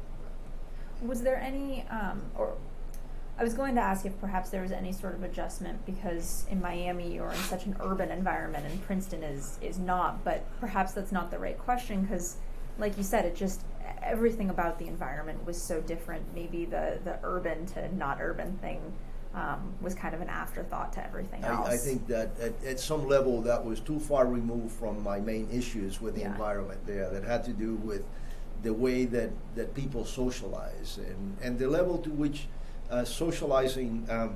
there. Was there any, um, or I was going to ask if perhaps there was any sort of adjustment, because in Miami you're in such an urban environment and Princeton is, is not, but perhaps that's not the right question, because like you said, it just, everything about the environment was so different. Maybe the, the urban to not urban thing um, was kind of an afterthought to everything else. I, I think that at, at some level that was too far removed from my main issues with the yeah. environment there, that had to do with the way that, that people socialize and, and the level to which uh, socializing um,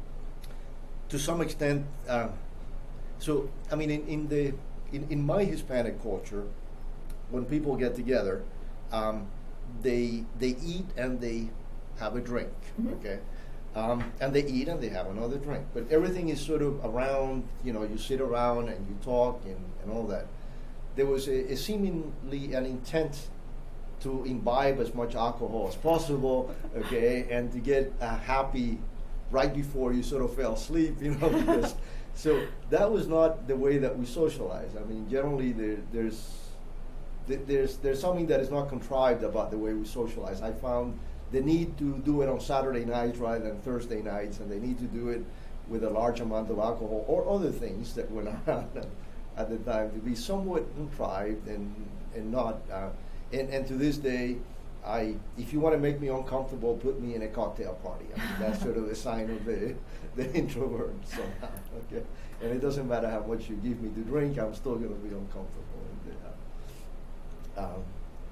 to some extent, uh, so I mean in, in the in, in my Hispanic culture, when people get together, um, they they eat and they have a drink, Mm-hmm. okay? Um, and they eat and they have another drink. But everything is sort of around, you know, you sit around and you talk and, and all that. There was a, a seemingly an intent to imbibe as much alcohol as possible, okay, and to get uh, happy right before you sort of fell asleep, you know, because so that was not the way that we socialize. I mean, generally there, there's th- there's there's something that is not contrived about the way we socialize. I found the need to do it on Saturday nights rather than Thursday nights, and they need to do it with a large amount of alcohol or other things that went around at the time to be somewhat contrived and and not. Uh, and, and to this day, I if you want to make me uncomfortable, put me in a cocktail party. I mean, that's sort of a sign of the the introvert somehow. Okay, and it doesn't matter how much you give me to drink, I'm still going to be uncomfortable. And, uh, um,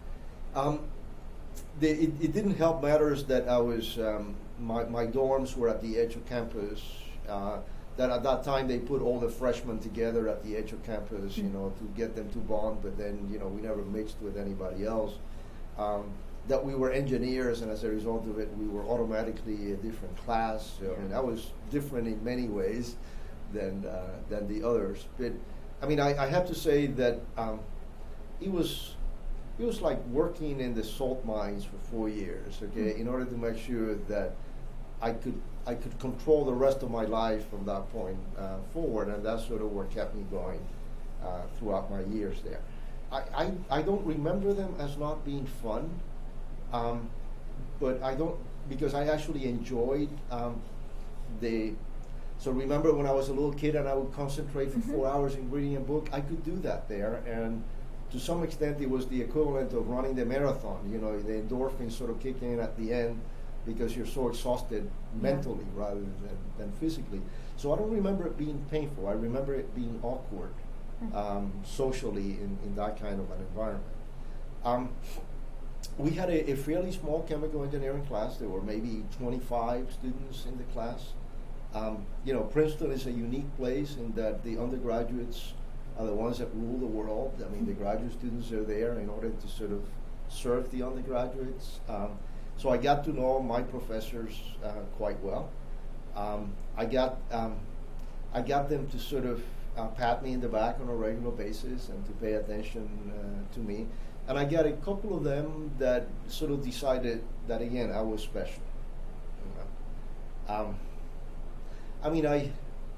um, the, it, it didn't help matters that I was um, my my dorms were at the edge of campus. Uh, that at that time they put all the freshmen together at the edge of campus, you know, to get them to bond. But then, you know, we never mixed with anybody else. Um, that we were engineers, and as a result of it, we were automatically a different class. So, I mean, that was different in many ways than uh, than the others. But I mean, I, I have to say that um, it was it was like working in the salt mines for four years. Okay, mm-hmm. in order to make sure that I could I could control the rest of my life from that point uh, forward, and that's sort of what kept me going uh, throughout my years there. I, I, I don't remember them as not being fun, um, but I don't, because I actually enjoyed um, the, so remember when I was a little kid and I would concentrate for mm-hmm. four hours in reading a book, I could do that there, and to some extent it was the equivalent of running the marathon, you know, the endorphins sort of kicking in at the end because you're so exhausted mentally yeah. rather than, than physically. So I don't remember it being painful, I remember it being awkward. Um, socially in, in that kind of an environment. Um, we had a, a fairly small chemical engineering class. There were maybe twenty-five students in the class. Um, you know, Princeton is a unique place in that the undergraduates are the ones that rule the world. I mean, the graduate students are there in order to sort of serve the undergraduates. Um, so I got to know my professors uh, quite well. Um, I got um, I got them to sort of Uh, pat me in the back on a regular basis and to pay attention uh, to me. And I got a couple of them that sort of decided that, again, I was special. You know? um, I mean, I,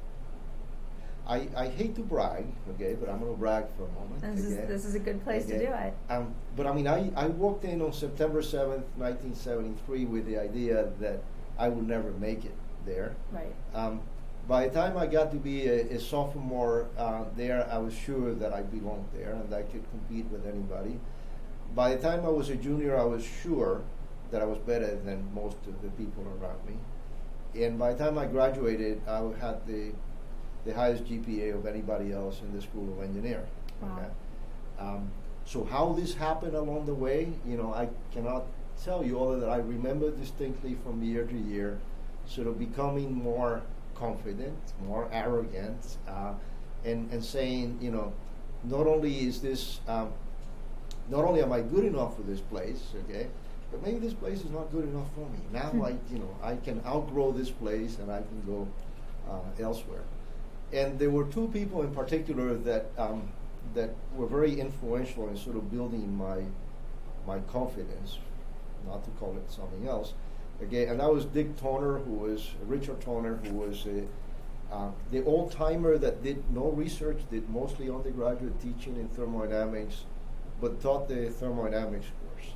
I I hate to brag, okay, but I'm going to brag for a moment. This, okay? is, this is a good place okay? to do it. Um, but I mean, I, I walked in on September seventh, nineteen seventy-three with the idea that I would never make it there. Right. Um, By the time I got to be a, a sophomore uh, there, I was sure that I belonged there and I could compete with anybody. By the time I was a junior, I was sure that I was better than most of the people around me. And by the time I graduated, I had the the highest G P A of anybody else in the School of Engineering. Wow. Okay? Um, so how this happened along the way, you know, I cannot tell you, other than I remember distinctly from year to year, sort of becoming more confident, more arrogant, uh, and and saying, you know, not only is this, um, not only am I good enough for this place, okay, but maybe this place is not good enough for me. Now I, you know, I can outgrow this place and I can go uh, elsewhere. And there were two people in particular that um, that were very influential in sort of building my my confidence, not to call it something else. Okay, and that was Dick Toner, who was Richard Toner, who was a, uh, the old timer that did no research, did mostly undergraduate teaching in thermodynamics, but taught the thermodynamics course.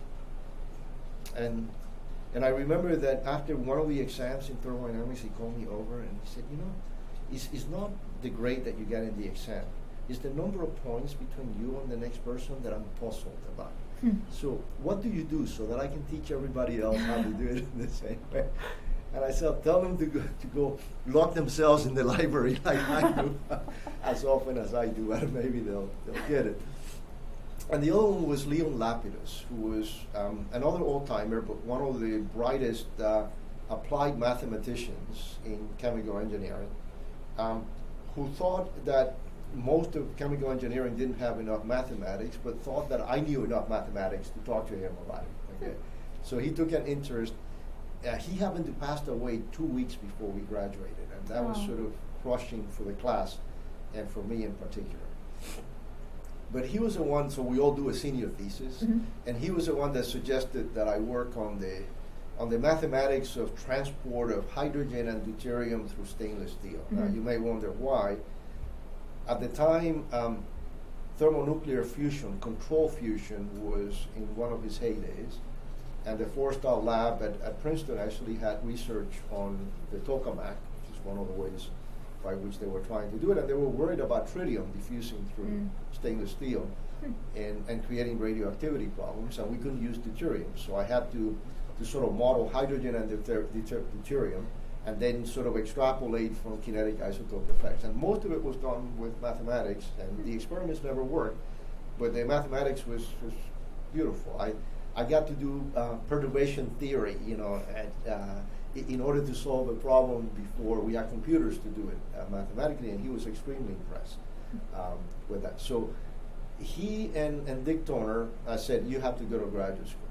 And and I remember that after one of the exams in thermodynamics, he called me over and he said, you know, it's, it's not the grade that you get in the exam. It's the number of points between you and the next person that I'm puzzled about. Hmm. So what do you do so that I can teach everybody else how to do it in the same way? And I said, tell them to go, to go lock themselves in the library like I do, as often as I do, and maybe they'll, they'll get it. And the other one was Leon Lapidus, who was um, another old-timer, but one of the brightest uh, applied mathematicians in chemical engineering, um, who thought that most of chemical engineering didn't have enough mathematics, but thought that I knew enough mathematics to talk to him about it. Okay, so he took an interest, uh, he happened to pass away two weeks before we graduated, and that was Oh. sort of crushing for the class and for me in particular. But he was the one, so we all do a senior thesis, Mhm. and he was the one that suggested that I work on the on the mathematics of transport of hydrogen and deuterium through stainless steel. Now, Mhm. you may wonder why. At the time, um, thermonuclear fusion, control fusion, was in one of his heydays, and the Forstall lab at, at Princeton actually had research on the tokamak, which is one of the ways by which they were trying to do it, and they were worried about tritium diffusing through Mm. stainless steel Hmm. and, and creating radioactivity problems, and we couldn't use deuterium. So I had to, to sort of model hydrogen and deuter- deuter- deuterium, and then sort of extrapolate from kinetic isotope effects. And most of it was done with mathematics, and the experiments never worked, but the mathematics was, was beautiful. I, I got to do uh, perturbation theory, you know, at, uh, i- in order to solve a problem before we had computers to do it uh, mathematically, and he was extremely impressed um, with that. So he and, and Dick Toner uh, said, you have to go to graduate school.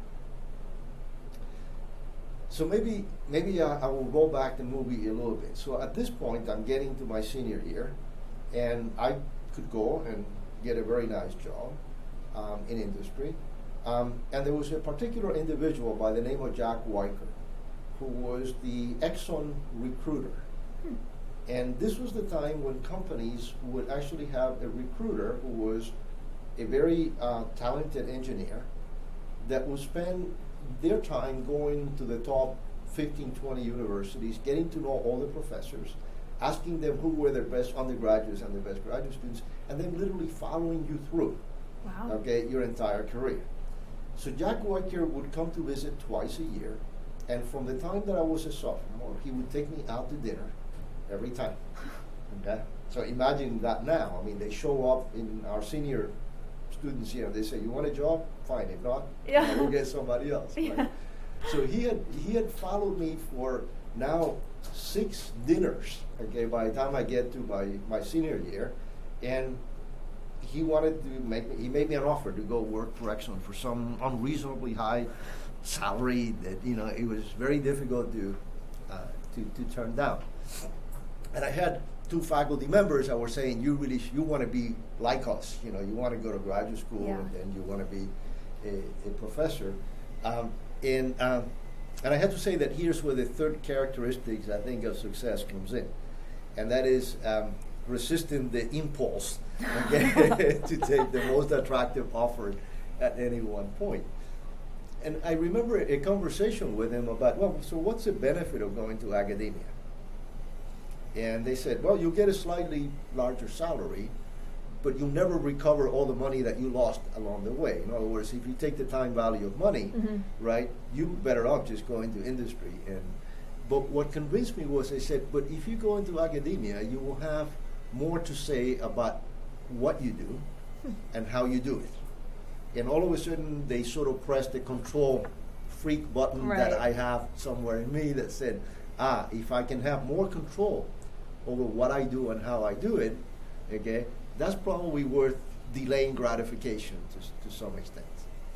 So maybe maybe I, I will roll back the movie a little bit. So at this point, I'm getting to my senior year, and I could go and get a very nice job um, in industry. Um, and there was a particular individual by the name of Jack Weicker, who was the Exxon recruiter. Hmm. And this was the time when companies would actually have a recruiter who was a very uh, talented engineer that would spend their time going to the top fifteen, twenty universities, getting to know all the professors, asking them who were their best undergraduates and the best graduate students, and then literally following you through, Wow. okay, your entire career. So Jack Weicker would come to visit twice a year, and from the time that I was a sophomore, he would take me out to dinner every time. Okay? So imagine that now. I mean, they show up in our senior students here, they say, you want a job? Fine. If not, Yeah. we'll get somebody else. Right? Yeah. So he had he had followed me for now six dinners, okay, by the time I get to my, my senior year, and he wanted to make me, he made me an offer to go work for Exxon for some unreasonably high salary that, you know, it was very difficult to uh, to, to turn down. And I had two faculty members that were saying, you really, sh- you want to be like us, you know, you want to go to graduate school, Yeah. and then you want to be a, a professor. Um, and um, and I have to say that here's where the third characteristics, I think, of success comes in, and that is um, resisting the impulse, okay, to take the most attractive offer at any one point. And I remember a conversation with him about, well, so what's the benefit of going to academia? And they said, well, you get a slightly larger salary, but you'll never recover all the money that you lost along the way. In other words, if you take the time value of money, Mhm. right, you're better off just going to industry. And but what convinced me was, they said, but if you go into academia, you will have more to say about what you do and how you do it. And all of a sudden, they sort of pressed the control freak button Right. that I have somewhere in me that said, ah, if I can have more control over what I do and how I do it, okay, that's probably worth delaying gratification to, to some extent.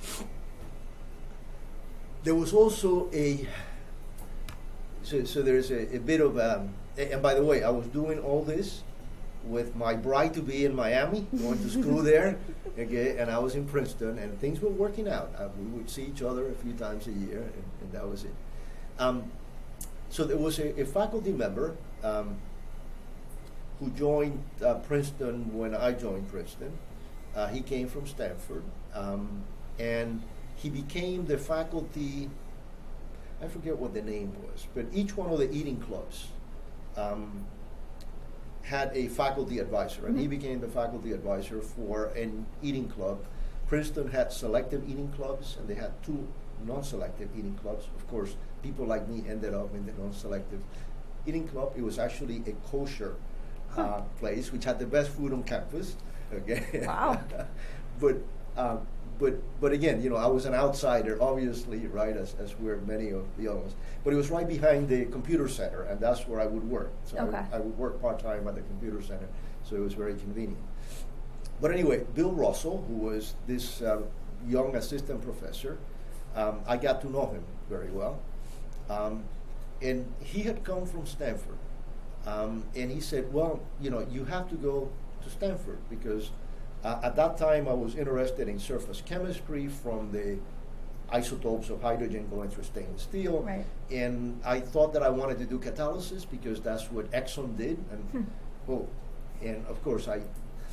There was also a, so, so there's a, a bit of, um, a- and by the way, I was doing all this with my bride-to-be in Miami, going to school there, okay, and I was in Princeton, and things were working out. Uh, we would see each other a few times a year, and, and that was it. Um, so there was a, a faculty member um, who joined uh, Princeton when I joined Princeton. Uh, he came from Stanford, um, and he became the faculty, I forget what the name was, but each one of the eating clubs um, had a faculty advisor, and he Mhm. became the faculty advisor for an eating club. Princeton had selective eating clubs, and they had two non-selective eating clubs. Of course, people like me ended up in the non-selective eating club. It was actually a kosher uh, place, which had the best food on campus. Okay. Wow. but um, but but again, you know, I was an outsider, obviously, right, as as were many of the other ones. But it was right behind the computer center, and that's where I would work. So I, would, Okay. I would work part time at the computer center, so it was very convenient. But anyway, Bill Russell, who was this uh, young assistant professor, um, I got to know him very well. Um, and he had come from Stanford. Um, and he said, well, you know, you have to go to Stanford because uh, at that time I was interested in surface chemistry from the isotopes of hydrogen going through stainless steel. Right. And I thought that I wanted to do catalysis because that's what Exxon did. And Hmm. oh, and of course, I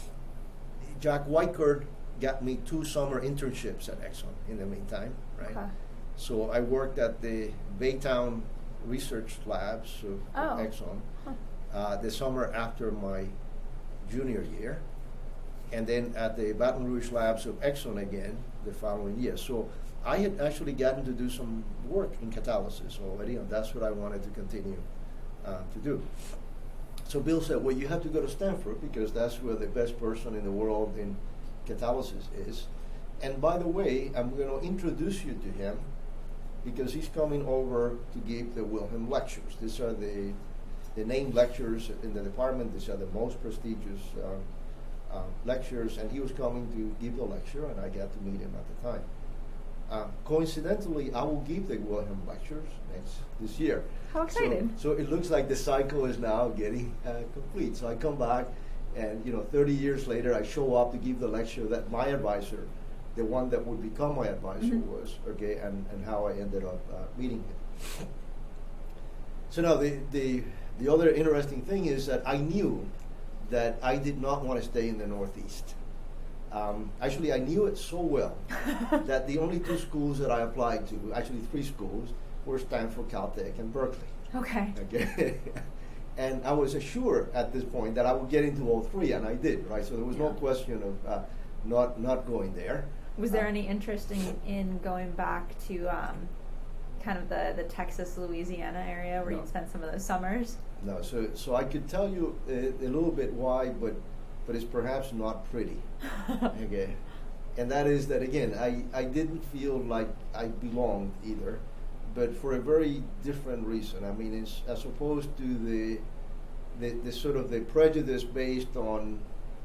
Jack Weichert got me two summer internships at Exxon in the meantime, right? Okay. So I worked at the Baytown research labs of, of Oh. Exxon Huh. uh, the summer after my junior year, and then at the Baton Rouge labs of Exxon again the following year. So I had actually gotten to do some work in catalysis already, and that's what I wanted to continue uh, to do. So Bill said, well, you have to go to Stanford because that's where the best person in the world in catalysis is. And by the way, I'm going to introduce you to him because he's coming over to give the Wilhelm lectures. These are the, the named lectures in the department. These are the most prestigious uh, uh, lectures, and he was coming to give the lecture, and I got to meet him at the time. Uh, coincidentally, I will give the Wilhelm lectures next this year. How exciting. So, so it looks like the cycle is now getting uh, complete. So I come back, and you know, thirty years later, I show up to give the lecture that my advisor, the one that would become my advisor, Mm-hmm. was, okay, and, and how I ended up uh, meeting him. So now the, the, the other interesting thing is that I knew that I did not want to stay in the Northeast. Um, actually, I knew it so well that the only two schools that I applied to, actually three schools, were Stanford, Caltech, and Berkeley. Okay. Okay. And I was assured at this point that I would get into all three, and I did, right? So there was no Yeah. question of uh, not not going there. Was there Uh, any interest in, in going back to um, kind of the, the Texas, Louisiana area where No. you'd spent some of those summers? No, so so I could tell you a, a little bit why, but but it's perhaps not pretty. Okay, and that is that again, I, I didn't feel like I belonged either, but for a very different reason. I mean, it's as opposed to the the, the sort of the prejudice based on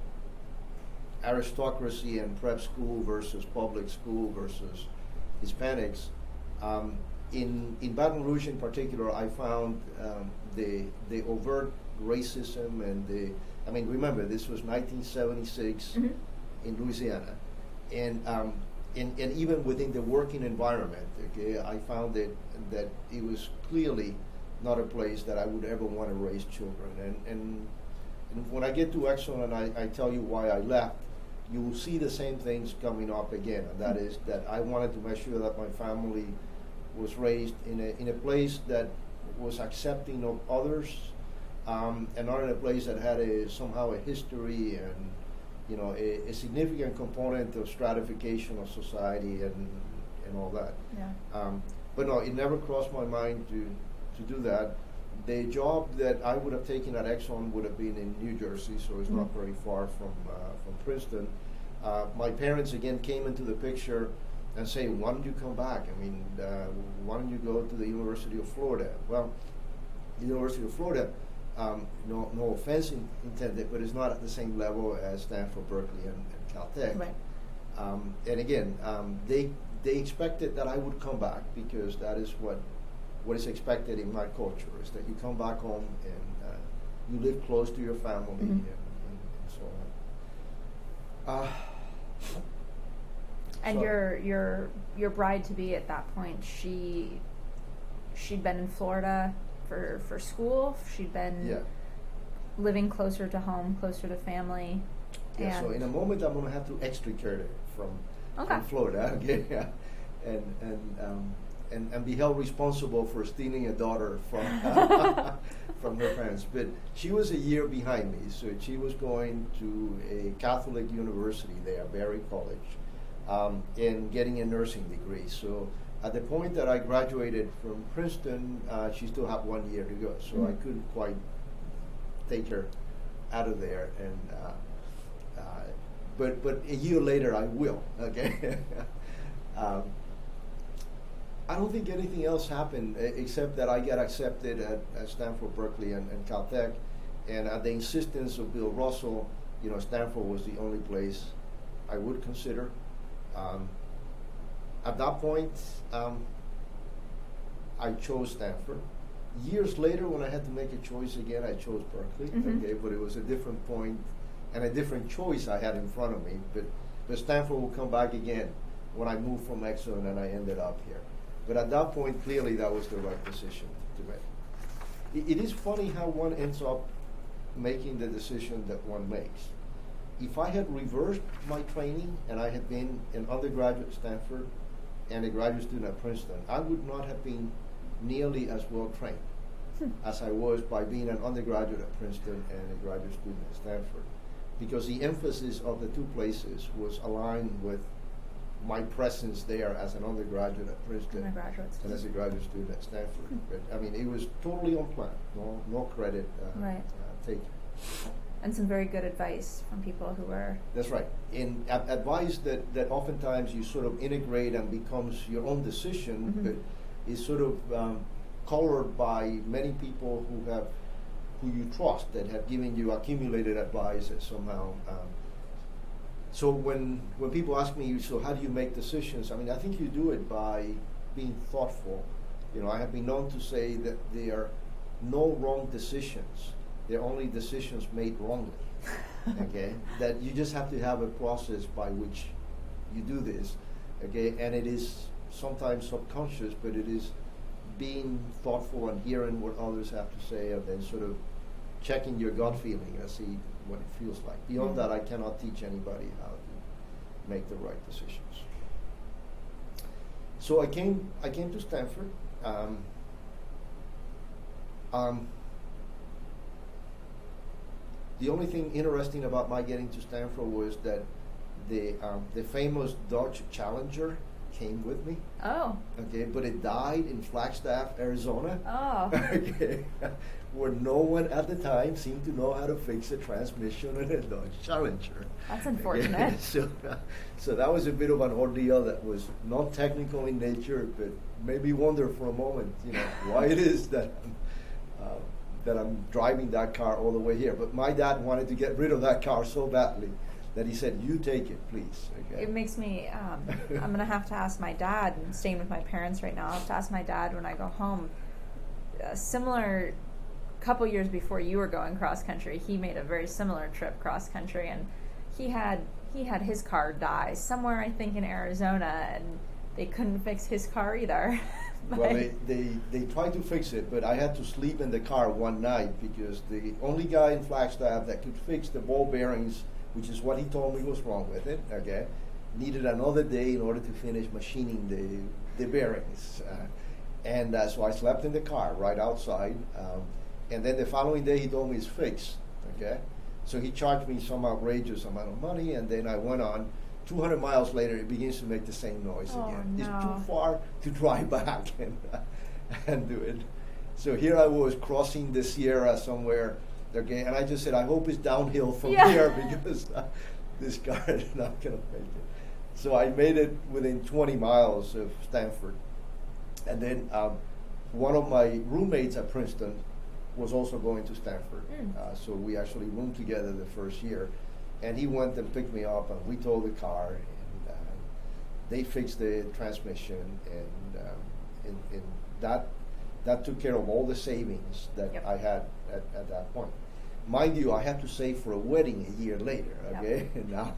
aristocracy and prep school versus public school versus Hispanics. Um, in in Baton Rouge, in particular, I found um, the the overt racism and the. I mean, remember this was nineteen seventy-six Mhm. in Louisiana, and um, and and even within the working environment, okay, I found that that it was clearly not a place that I would ever want to raise children. And and, and when I get to Exxon and I, I tell you why I left, you will see the same things coming up again, and that is that I wanted to make sure that my family was raised in a in a place that was accepting of others, um, and not in a place that had a somehow a history and you know a, a significant component of stratification of society and and all that. Yeah. Um, but no, it never crossed my mind to to do that. The job that I would have taken at Exxon would have been in New Jersey, so it's not Mhm. very far from uh, from Princeton. Uh, my parents again came into the picture and say, "Why don't you come back? I mean, uh, why don't you go to the University of Florida?" Well, the University of Florida, um, no no offense in, intended, but it's not at the same level as Stanford, Berkeley, and, and Caltech. Right. Um, and again, um, they they expected that I would come back because that is what what is expected in my culture is that you come back home and uh, you live close to your family Mhm. and, and, and so on. Uh, And so- your your your bride to be at that point, she she'd been in Florida for for school. She'd been yeah. living closer to home, closer to family. Yeah, so and in a moment I'm going to have to extricate her from, Okay. from Florida, okay, yeah, and and um, and and be held responsible for stealing a daughter from from her parents. But she was a year behind me, so she was going to a Catholic university there, Berry College, um, and getting a nursing degree. So at the point that I graduated from Princeton, uh, she still had one year to go, so Mhm. I couldn't quite take her out of there and. Uh, Uh, but but a year later I will. Okay. um, I don't think anything else happened uh, except that I got accepted at, at Stanford, Berkeley, and, and Caltech, and at the insistence of Bill Russell, you know, Stanford was the only place I would consider. Um, at that point, um, I chose Stanford. Years later, when I had to make a choice again, I chose Berkeley. Mm-hmm. Okay, but it was a different point and a different choice I had in front of me. But, but Stanford will come back again when I moved from Exxon and I ended up here. But at that point, clearly, that was the right decision to make. It, it is funny how one ends up making the decision that one makes. If I had reversed my training and I had been an undergraduate at Stanford and a graduate student at Princeton, I would not have been nearly as well trained hmm. as I was by being an undergraduate at Princeton and a graduate student at Stanford, because the emphasis of the two places was aligned with my presence there as an undergraduate at Princeton and as a graduate student at Stanford. Hmm. But, I mean, it was totally unplanned, no, no credit uh, right. uh, taken. And some very good advice from people who were... That's right. And a- advice that, that oftentimes you sort of integrate and becomes your own decision, mm-hmm. but is sort of um, colored by many people who have, who you trust, that have given you accumulated advice that somehow... Um, so when when people ask me, so how do you make decisions? I mean, I think you do it by being thoughtful. You know, I have been known to say that there are no wrong decisions. They're only decisions made wrongly. Okay, that you just have to have a process by which you do this. Okay, and it is sometimes subconscious, but it is being thoughtful and hearing what others have to say, and then sort of checking your gut feeling and see what it feels like. Beyond mm-hmm. that, I cannot teach anybody how to make the right decisions. So I came. I came to Stanford. Um, um, The only thing interesting about my getting to Stanford was that the um, the famous Dodge Challenger came with me. Oh. Okay, but it died in Flagstaff, Arizona. Oh. Okay, where no one at the time seemed to know how to fix a transmission in a Dodge Challenger. That's unfortunate. Okay, so, uh, so that was a bit of an ordeal that was non-technical in nature, but made me wonder for a moment, you know, why it is that. Uh, that I'm driving that car all the way here. But my dad wanted to get rid of that car so badly that he said, you take it, please. Okay. It makes me, um, I'm going to have to ask my dad, and staying with my parents right now, I'll have to ask my dad when I go home. A similar couple years before you were going cross-country, he made a very similar trip cross-country, and he had he had his car die somewhere, I think, in Arizona, and they couldn't fix his car either. Well, they, they, they tried to fix it, but I had to sleep in the car one night because the only guy in Flagstaff that could fix the ball bearings, which is what he told me was wrong with it, okay, needed another day in order to finish machining the, the bearings. Uh, and uh, so I slept in the car right outside. Um, and then the following day he told me it's fixed, okay? So he charged me some outrageous amount of money, and then I went on. two hundred miles later, it begins to make the same noise oh, again. No. It's too far to drive back and, uh, and do it. So here I was crossing the Sierra somewhere, okay, and I just said, I hope it's downhill from yeah. here because uh, this car is not going to make it. So I made it within twenty miles of Stanford. And then um, one of my roommates at Princeton was also going to Stanford. Mm. Uh, so we actually roomed together the first year. And he went and picked me up, and we towed the car, and uh, they fixed the transmission, and, um, and, and that that took care of all the savings that yep. I had at, at that point. Mind you, I had to save for a wedding a year later, okay? Yep. And now,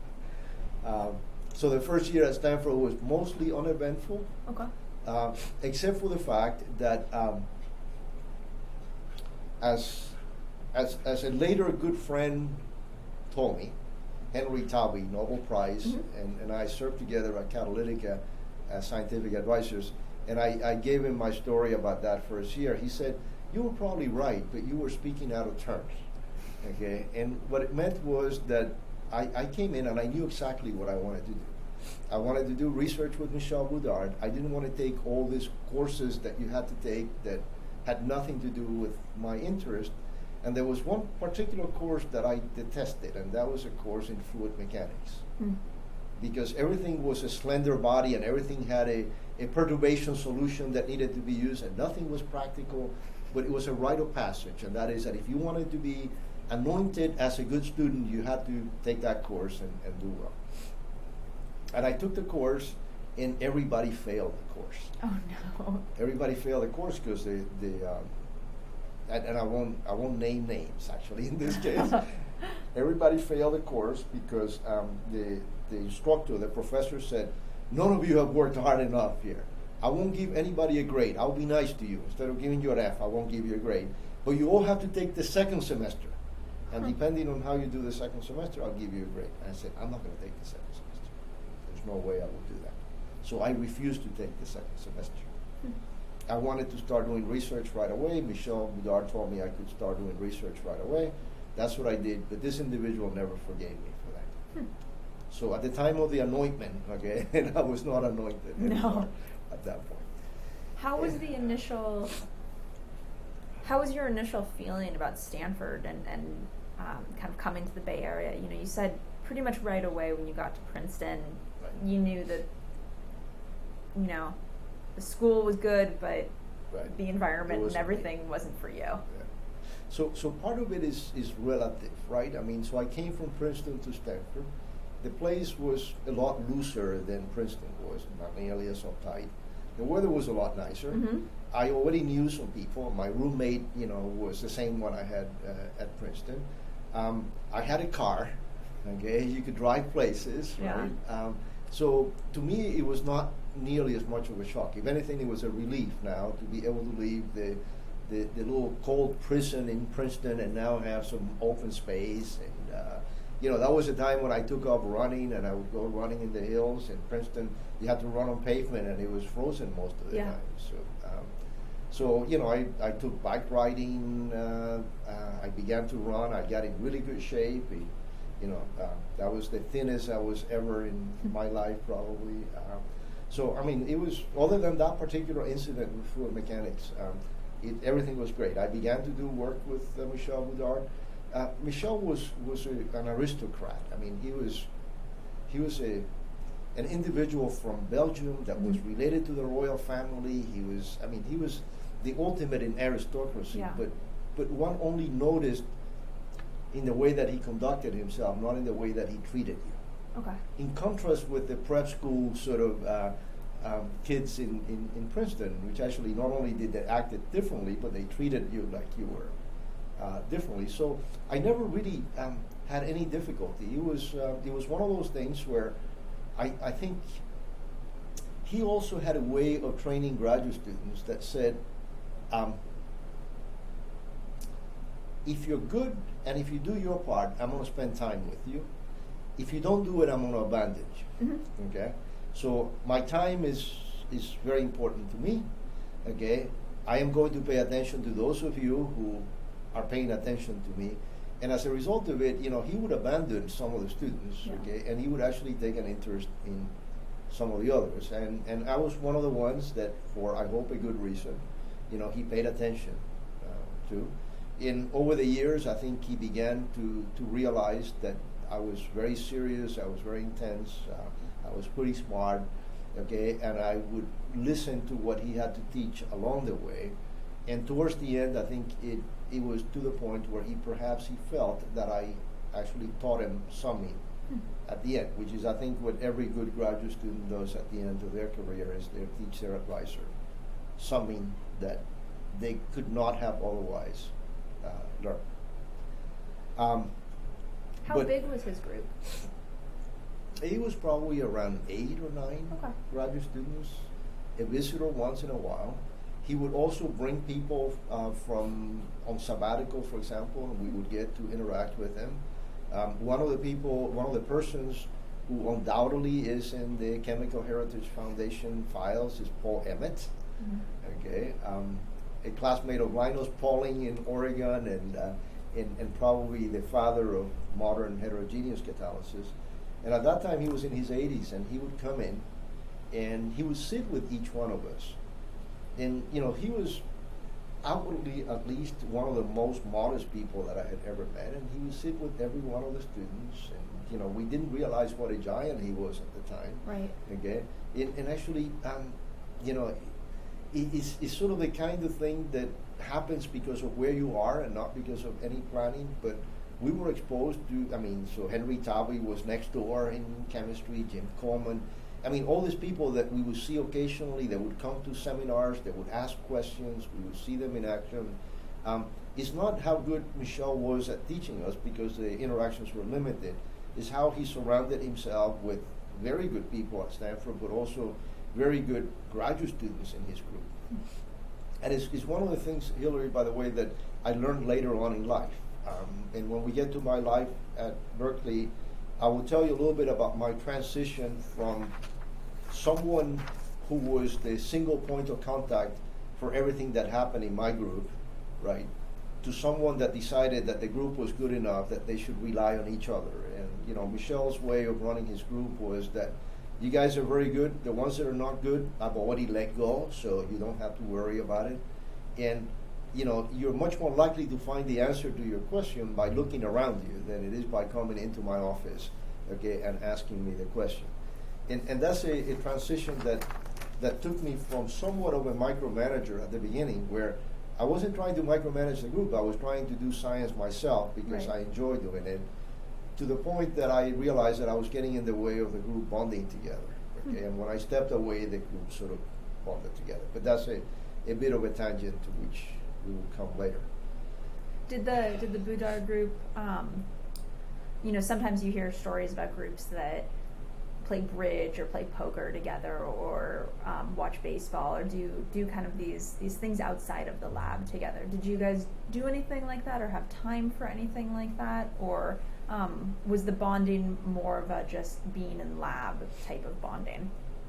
um, so the first year at Stanford was mostly uneventful, okay. uh, except for the fact that um, as as as a later good friend told me, Henry Tauby, Nobel Prize, mm-hmm. and, and I served together at Catalytica as scientific advisors, and I, I gave him my story about that first year. He said, you were probably right, but you were speaking out of turn. Okay, and what it meant was that I, I came in and I knew exactly what I wanted to do. I wanted to do research with Michel Boudard. I didn't want to take all these courses that you had to take that had nothing to do with my interest. And there was one particular course that I detested, and that was a course in fluid mechanics. Hmm. Because everything was a slender body and everything had a, a perturbation solution that needed to be used, and nothing was practical, but it was a rite of passage, and that is that if you wanted to be anointed as a good student, you had to take that course and, and do well. And I took the course, and everybody failed the course. Oh no! Everybody failed the course because the the um, and, and I won't I won't name names actually in this case. Everybody failed the course because um, the the instructor, the professor said, none of you have worked hard enough here. I won't give anybody a grade. I'll be nice to you. Instead of giving you an F, I won't give you a grade. But you all have to take the second semester. And depending on how you do the second semester, I'll give you a grade. And I said, I'm not going to take the second semester. There's no way I will do that. So I refused to take the second semester. I wanted to start doing research right away. Michel Boudard told me I could start doing research right away. That's what I did. But this individual never forgave me for that. Hmm. So at the time of the anointment, okay, and I was not anointed anymore at that point. How was the initial, how was your initial feeling about Stanford and, and um, kind of coming to the Bay Area? You know, you said pretty much right away when you got to Princeton, right. you knew that, you know, the school was good, but right. the environment and everything me. wasn't for you. Yeah. So, so part of it is, is relative, right? I mean, so I came from Princeton to Stanford. The place was a lot looser than Princeton was, not nearly as uptight. The weather was a lot nicer. Mm-hmm. I already knew some people. My roommate, you know, was the same one I had uh, at Princeton. Um, I had a car. Okay, you could drive places, yeah. right? Um, so to me, it was not nearly as much of a shock. If anything, it was a relief now to be able to leave the the, the little cold prison in Princeton and now have some open space. And uh, you know, that was a time when I took up running, and I would go running in the hills. In Princeton, you had to run on pavement, and it was frozen most of the yeah. time. So, um, so you know, I, I took bike riding. Uh, uh, I began to run. I got in really good shape. It, you know, uh, that was the thinnest I was ever in my life, probably. Um, so, I mean, it was, other than that particular incident with fluid mechanics, um, it, everything was great. I began to do work with uh, Michel Boudard. Uh, Michel was was a, an aristocrat. I mean, he was he was a an individual from Belgium that was related to the royal family. He was, I mean, he was the ultimate in aristocracy. Yeah. But but one only noticed in the way that he conducted himself, not in the way that he treated you. Okay. In contrast with the prep school sort of uh, um, kids in, in, in Princeton, which actually not only did they acted differently, but they treated you like you were. Uh, differently, so I never really um, had any difficulty. It was uh, it was one of those things where I, I think he also had a way of training graduate students that said, um, if you're good and if you do your part, I'm going to spend time with you. If you don't do it, I'm going to abandon you. Mm-hmm. Okay, so my time is is very important to me. Okay, I am going to pay attention to those of you who are paying attention to me, and as a result of it, you know, he would abandon some of the students, yeah. okay, and he would actually take an interest in some of the others, and and I was one of the ones that, for I hope a good reason, you know, he paid attention uh, to. In over the years, I think he began to to realize that I was very serious, I was very intense, uh, I was pretty smart, okay, and I would listen to what he had to teach along the way. And towards the end, I think it, it was to the point where he perhaps he felt that I actually taught him something hmm. at the end, which is, I think, what every good graduate student does at the end of their career, is they teach their advisor something that they could not have otherwise uh, learned. Um, How big was his group? He was probably around eight or nine okay. graduate students, a visitor once in a while. He would also bring people uh, from on sabbatical, for example, and we would get to interact with them. Um, one of the people, one of the persons who undoubtedly is in the Chemical Heritage Foundation files is Paul Emmett. Mm-hmm. Okay, um, a classmate of Linus Pauling in Oregon, and, uh, and and probably the father of modern heterogeneous catalysis. And at that time, he was in his eighties, and he would come in, and he would sit with each one of us. And, you know, he was outwardly at least one of the most modest people that I had ever met, and he would sit with every one of the students, and, you know, we didn't realize what a giant he was at the time. Right. Okay? And, and actually, um, you know, it, it's, it's sort of the kind of thing that happens because of where you are and not because of any planning, but we were exposed to, I mean, so Henry Tabby was next door in chemistry, Jim Coleman. I mean, all these people that we would see occasionally, that would come to seminars, that would ask questions, we would see them in action. Um, it's not how good Michel was at teaching us, because the interactions were limited. It's how he surrounded himself with very good people at Stanford, but also very good graduate students in his group. Mm-hmm. And it's, it's one of the things, Hillary, by the way, that I learned later on in life. Um, and when we get to my life at Berkeley, I will tell you a little bit about my transition from someone who was the single point of contact for everything that happened in my group, right, to someone that decided that the group was good enough that they should rely on each other. And, you know, Michel's way of running his group was that you guys are very good. The ones that are not good, I've already let go, so you don't have to worry about it. And, you know, you're much more likely to find the answer to your question by looking around you than it is by coming into my office, okay, and asking me the question. And, and that's a, a transition that, that took me from somewhat of a micromanager at the beginning, where I wasn't trying to micromanage the group. I was trying to do science myself because right. I enjoy doing it, to the point that I realized that I was getting in the way of the group bonding together. Okay? Mm-hmm. And when I stepped away, the group sort of bonded together. But that's a, a bit of a tangent to which we will come later. Did the did the Boudard group, um, you know, sometimes you hear stories about groups that play bridge or play poker together, or um, watch baseball, or do do kind of these these things outside of the lab together. Did you guys do anything like that, or have time for anything like that, or um, was the bonding more of a just being in lab type of bonding?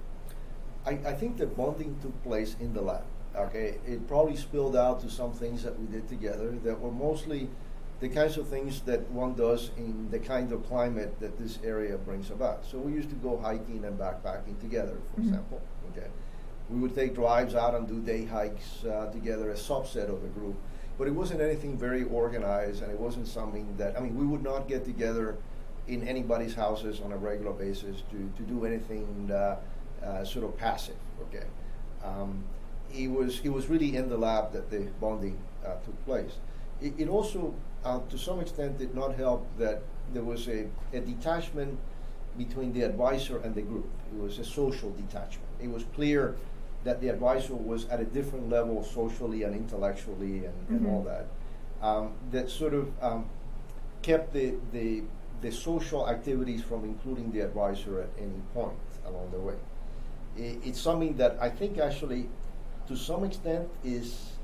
I, I think the bonding took place in the lab. Okay, it probably spilled out to some things that we did together that were mostly the kinds of things that one does in the kind of climate that this area brings about. So we used to go hiking and backpacking together, for mm-hmm. example. Okay, we would take drives out and do day hikes uh, together, a subset of the group. But it wasn't anything very organized, and it wasn't something that, I mean, we would not get together in anybody's houses on a regular basis to, to do anything uh, uh, sort of passive, okay? Um, it was it was really in the lab that the bonding uh, took place. It, it also, uh, to some extent, did not help that there was a, a detachment between the advisor and the group. It was a social detachment. It was clear that the advisor was at a different level socially and intellectually and, mm-hmm. and all that. Um, that sort of um, kept the, the the social activities from including the advisor at any point along the way. It, it's something that I think actually, to some extent, is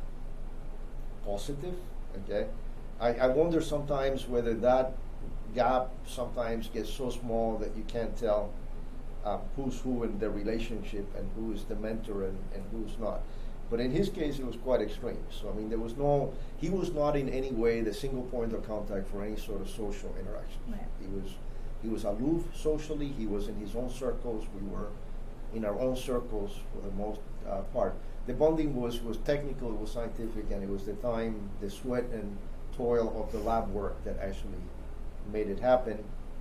positive. Okay, I, I wonder sometimes whether that gap sometimes gets so small that you can't tell um, who's who in the relationship and who is the mentor and, and who's not. But in his case, it was quite extreme. So I mean, there was no, he was not in any way the single point of contact for any sort of social interaction. Right. He was, he was aloof socially. He was in his own circles. We were in our own circles for the most uh, part. The bonding was, was technical, it was scientific, and it was the time, the sweat and toil of the lab work that actually made it happen,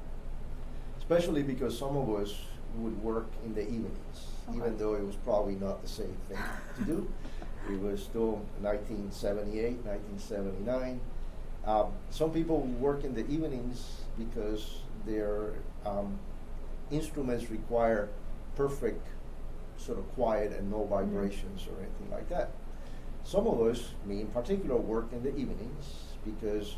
especially because some of us would work in the evenings, okay. even though it was probably not the same thing to do. It was still nineteen seventy-eight, nineteen seventy-nine. Um, some people would work in the evenings because their um, instruments require perfect sort of quiet and no vibrations mm-hmm. or anything like that. Some of us, me in particular, worked in the evenings because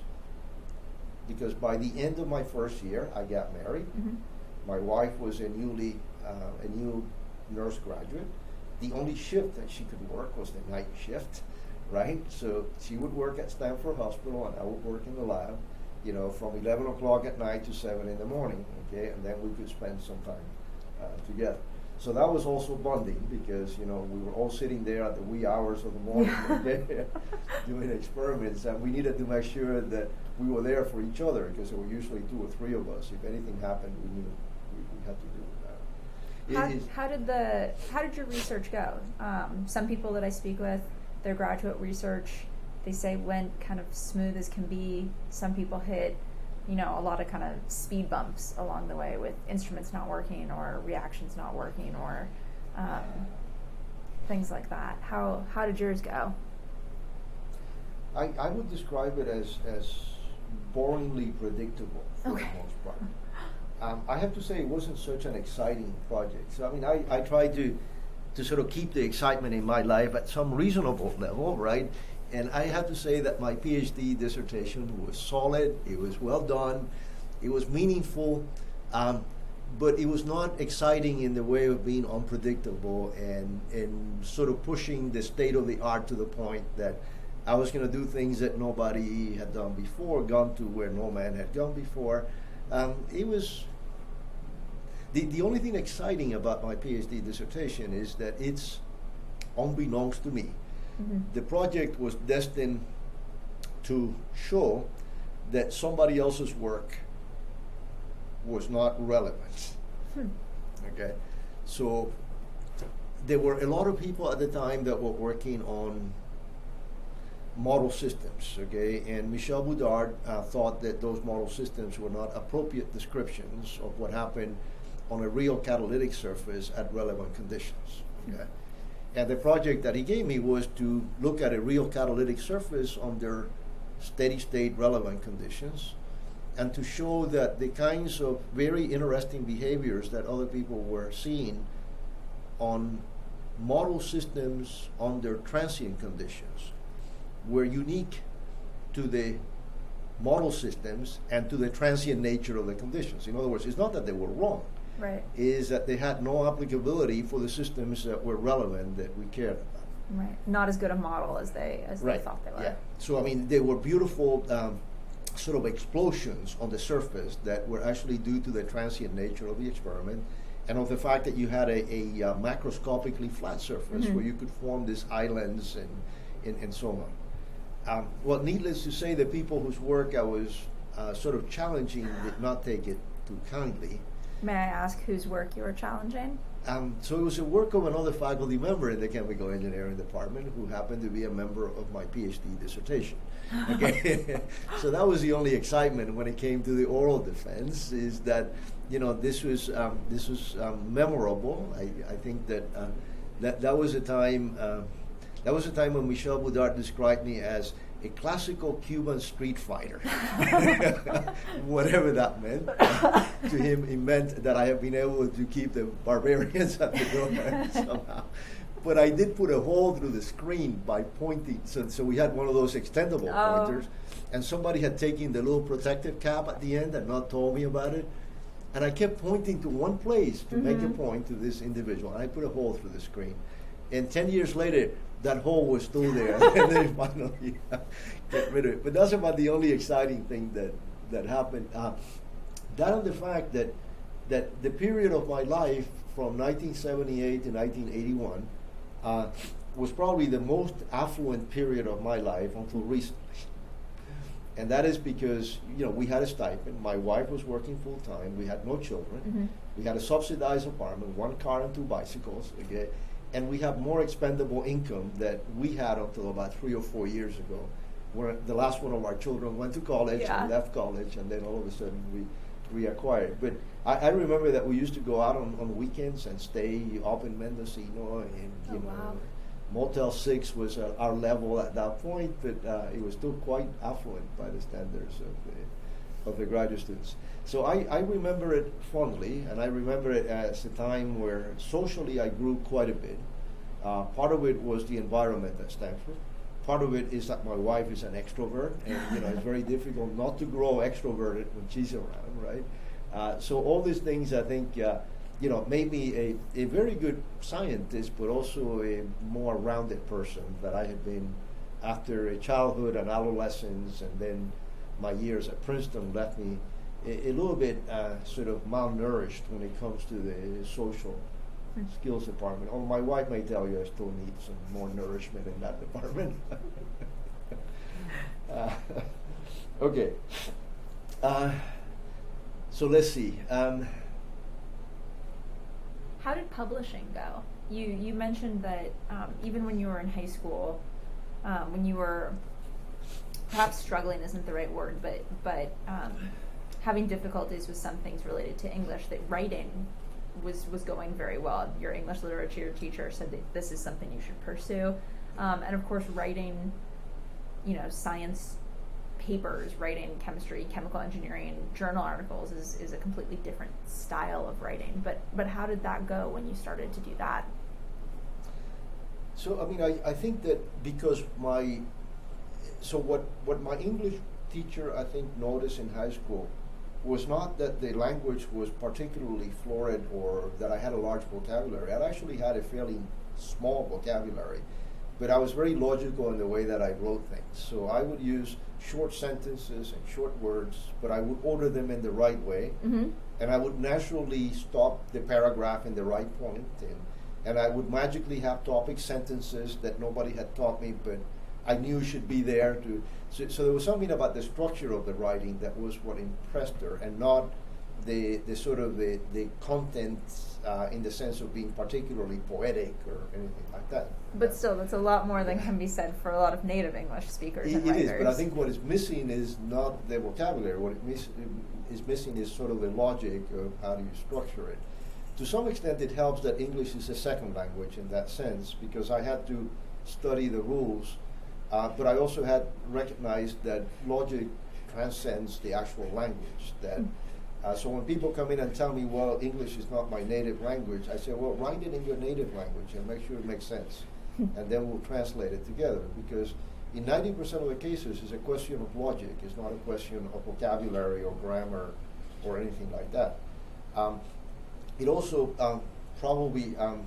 because by the end of my first year, I got married. Mm-hmm. My wife was a newly uh, a new nurse graduate. The only shift that she could work was the night shift, right? So she would work at Stanford Hospital, and I would work in the lab, you know, from eleven o'clock at night to seven in the morning, okay? And then we could spend some time uh, together. So that was also bonding because, you know, we were all sitting there at the wee hours of the morning okay, doing experiments, and we needed to make sure that we were there for each other because there were usually two or three of us. If anything happened, we knew we, we had to do that. How, how did the how did your research go? Um, some people that I speak with, their graduate research, they say went kind of smooth as can be. Some people hit, you know, a lot of kind of speed bumps along the way with instruments not working or reactions not working or um, things like that. How how did yours go? I, I would describe it as, as boringly predictable for okay. the most part. um, I have to say it wasn't such an exciting project. So I mean, I, I tried to to sort of keep the excitement in my life at some reasonable level, right? And I have to say that my PhD dissertation was solid. It was well done. It was meaningful, um, but it was not exciting in the way of being unpredictable and and sort of pushing the state of the art to the point that I was going to do things that nobody had done before, gone to where no man had gone before. Um, it was the the only thing exciting about my PhD dissertation is that it's unbeknownst to me. Mm-hmm. The project was destined to show that somebody else's work was not relevant. Hmm. Okay, so there were a lot of people at the time that were working on model systems, okay, and Michel Boudard uh, thought that those model systems were not appropriate descriptions of what happened on a real catalytic surface at relevant conditions, okay. And the project that he gave me was to look at a real catalytic surface under steady state relevant conditions and to show that the kinds of very interesting behaviors that other people were seeing on model systems under transient conditions were unique to the model systems and to the transient nature of the conditions. In other words, it's not that they were wrong. Right. Is that they had no applicability for the systems that were relevant that we cared about. Right. Not as good a model as they as right. they thought they were. Yeah. So I mean, they were beautiful um, sort of explosions on the surface that were actually due to the transient nature of the experiment, and of the fact that you had a, a uh, macroscopically flat surface mm-hmm. where you could form these islands and and, and so on. Um, well, needless to say, the people whose work I was uh, sort of challenging did not take it too kindly. May I ask whose work you were challenging? Um, so it was a work of another faculty member in the chemical engineering department who happened to be a member of my PhD dissertation. Okay, so that was the only excitement when it came to the oral defense. Is that you know this was um, this was um, memorable. I, I think that uh, that that was a time uh, that was a time when Michel Boudard described me as a classical Cuban street fighter, whatever that meant. Uh, to him, it meant that I have been able to keep the barbarians at the door somehow. But I did put a hole through the screen by pointing. So, so we had one of those extendable oh. pointers, and somebody had taken the little protective cap at the end and not told me about it. And I kept pointing to one place to mm-hmm. make a point to this individual, and I put a hole through the screen. And ten years later, that hole was still there, and they finally uh, get rid of it. But that's about the only exciting thing that that happened. Uh, that and the fact that that the period of my life from nineteen seventy-eight to nineteen eighty-one uh, was probably the most affluent period of my life until recently. And that is because you know we had a stipend. My wife was working full time. We had no children. Mm-hmm. We had a subsidized apartment, one car and two bicycles. Okay. And we have more expendable income that we had until about three or four years ago, where the last one of our children went to college yeah. and left college, and then all of a sudden we reacquired. But I, I remember that we used to go out on, on weekends and stay up in Mendocino, and you oh, know, wow. Motel Six was uh, our level at that point, but uh, it was still quite affluent by the standards of the of the graduate students. So I, I remember it fondly, and I remember it as a time where socially I grew quite a bit. Uh, part of it was the environment at Stanford. Part of it is that my wife is an extrovert, and you know it's very difficult not to grow extroverted when she's around, right? Uh, so all these things, I think, uh, you know, made me a, a very good scientist, but also a more rounded person that I had been after a childhood and adolescence, and then my years at Princeton left me a, a little bit uh, sort of malnourished when it comes to the social mm. skills department. Oh, my wife may tell you I still need some more nourishment in that department. uh, okay. Uh, so let's see. Um, How did publishing go? You you mentioned that um, even when you were in high school, um, when you were perhaps struggling isn't the right word, but but um, having difficulties with some things related to English, that writing was was going very well. Your English literature teacher said that this is something you should pursue, um, and of course, writing, you know, science papers, writing chemistry, chemical engineering, journal articles is, is a completely different style of writing. But but how did that go when you started to do that? So I mean, I, I think that because my, so what, what my English teacher I think noticed in high school was not that the language was particularly florid or that I had a large vocabulary. I actually had a fairly small vocabulary, but I was very logical in the way that I wrote things. So I would use short sentences and short words, but I would order them in the right way, Mm-hmm. and I would naturally stop the paragraph in the right point, and, and I would magically have topic sentences that nobody had taught me, but I knew should be there to. So, so there was something about the structure of the writing that was what impressed her, and not the the sort of the the content uh, in the sense of being particularly poetic or anything like that. But still, that's a lot more than can be said for a lot of native English speakers It, and it writers. is, but I think what is missing is not the vocabulary. What it miss, is missing is sort of the logic of how do you structure it. To some extent, it helps that English is a second language in that sense, because I had to study the rules, uh, but I also had recognized that logic transcends the actual language. That uh, so when people come in and tell me, well, English is not my native language, I say, well, write it in your native language and make sure it makes sense, and then we'll translate it together, because in ninety percent of the cases, it's a question of logic. It's not a question of vocabulary or grammar or anything like that. Um, it also um, probably um,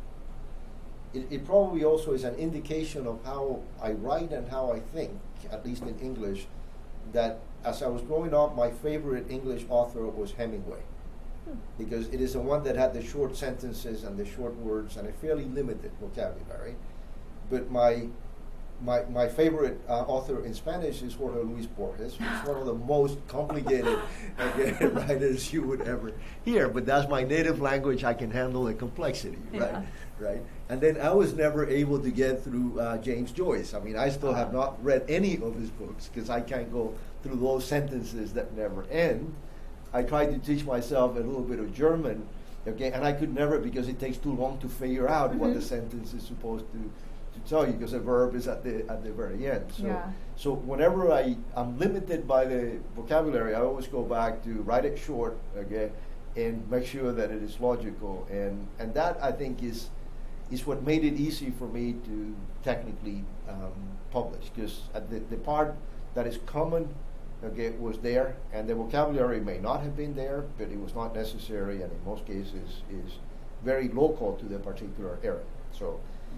it, it probably also is an indication of how I write and how I think, at least in English, that as I was growing up, my favorite English author was Hemingway, Hmm. because it is the one that had the short sentences and the short words and a fairly limited vocabulary. But my my my favorite uh, author in Spanish is Jorge Luis Borges, who's one of the most complicated uh, writers you would ever hear. But that's my native language. I can handle the complexity, right? Yeah. Right. And then I was never able to get through uh, James Joyce. I mean, I still have not read any of his books because I can't go through those sentences that never end. I tried to teach myself a little bit of German, okay, and I could never, because it takes too long to figure out Mm-hmm. what the sentence is supposed to, to tell you, because the verb is at the at the very end. So, Yeah. so whenever I am limited by the vocabulary, I always go back to write it short, okay, and make sure that it is logical, and and that I think is is what made it easy for me to technically um, publish, because the the part that is common, okay, was there, and the vocabulary may not have been there, but it was not necessary, and in most cases is very local to the particular area. So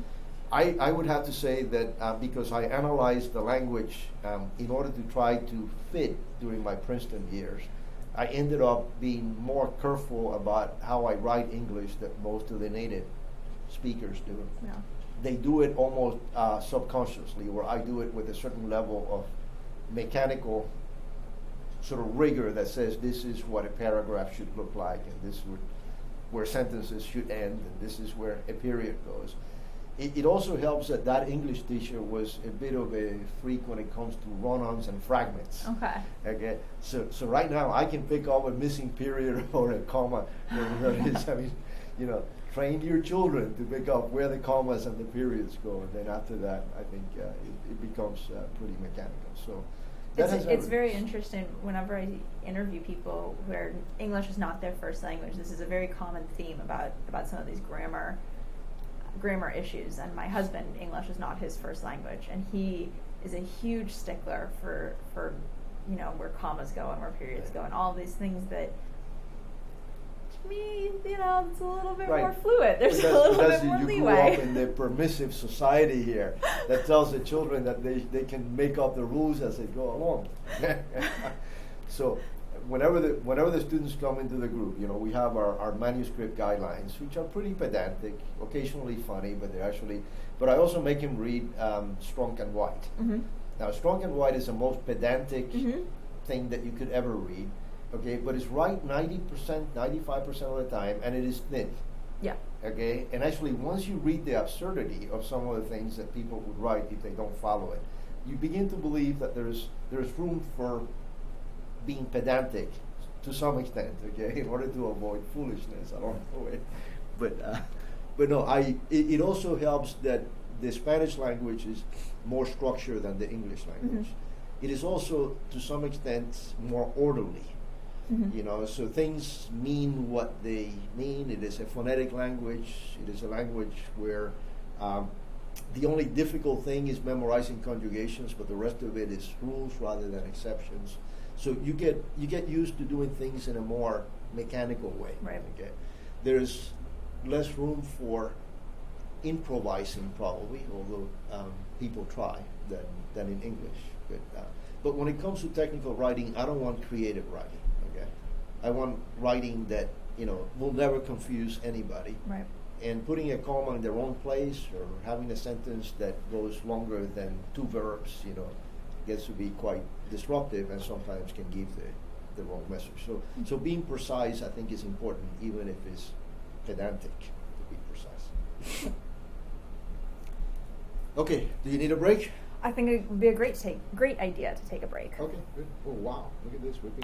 I, I would have to say that uh, because I analyzed the language um, in order to try to fit during my Princeton years, I ended up being more careful about how I write English than most of the native speakers do. Yeah. They do it almost uh, subconsciously, where I do it with a certain level of mechanical sort of rigor that says this is what a paragraph should look like, and this would where sentences should end, and this is where a period goes. It, it also helps that that English teacher was a bit of a freak when it comes to run-ons and fragments. Okay. Okay, so so right now I can pick up a missing period or a comma wherever it is. I mean, you know, train your children to pick up where the commas and the periods go, and then after that, I think uh, it, it becomes uh, pretty mechanical. So that It's, has it's everything. very interesting whenever I interview people where English is not their first language. This is a very common theme about, about some of these grammar grammar issues. And my husband, English is not his first language, and he is a huge stickler for for you know where commas go and where periods go and all these things that to me, you know, it's a little bit Right. more fluid. There's Because- a little because bit more you leeway. grew up in the permissive society here that tells the children that they, they can make up the rules as they go along. So whenever the whenever the students come into the group, you know, we have our, our manuscript guidelines, which are pretty pedantic, occasionally funny, but they're actually. But I also make him read um, Strunk and White. Mm-hmm. Now, Strunk and White is the most pedantic Mm-hmm. thing that you could ever read. Okay, but it's right ninety percent, ninety-five percent of the time, and it is thin. Yeah. Okay, and actually, once you read the absurdity of some of the things that people would write if they don't follow it, you begin to believe that there's there's room for being pedantic to some extent. Okay, in order to avoid foolishness along the way. But uh, but no, I it, it also helps that the Spanish language is more structured than the English language. Mm-hmm. it is also, to some extent, more orderly. Mhm. You know, so things mean what they mean. It is a phonetic language. It is a language where um, the only difficult thing is memorizing conjugations, but the rest of it is rules rather than exceptions. So you get you get used to doing things in a more mechanical way. Right. Okay. There's less room for improvising, probably, although um, people try, than than in English. But uh, but when it comes to technical writing, I don't want creative writing. Okay. I want writing that, you know, will never confuse anybody. Right. And putting a comma in the wrong place, or having a sentence that goes longer than two verbs, you know, gets to be quite disruptive and sometimes can give the, the wrong message. So, so being precise, I think, is important, even if it's pedantic to be precise. Okay, do you need a break? I think it would be a great take, great idea to take a break. Okay, good. Oh, wow, look at this. We've been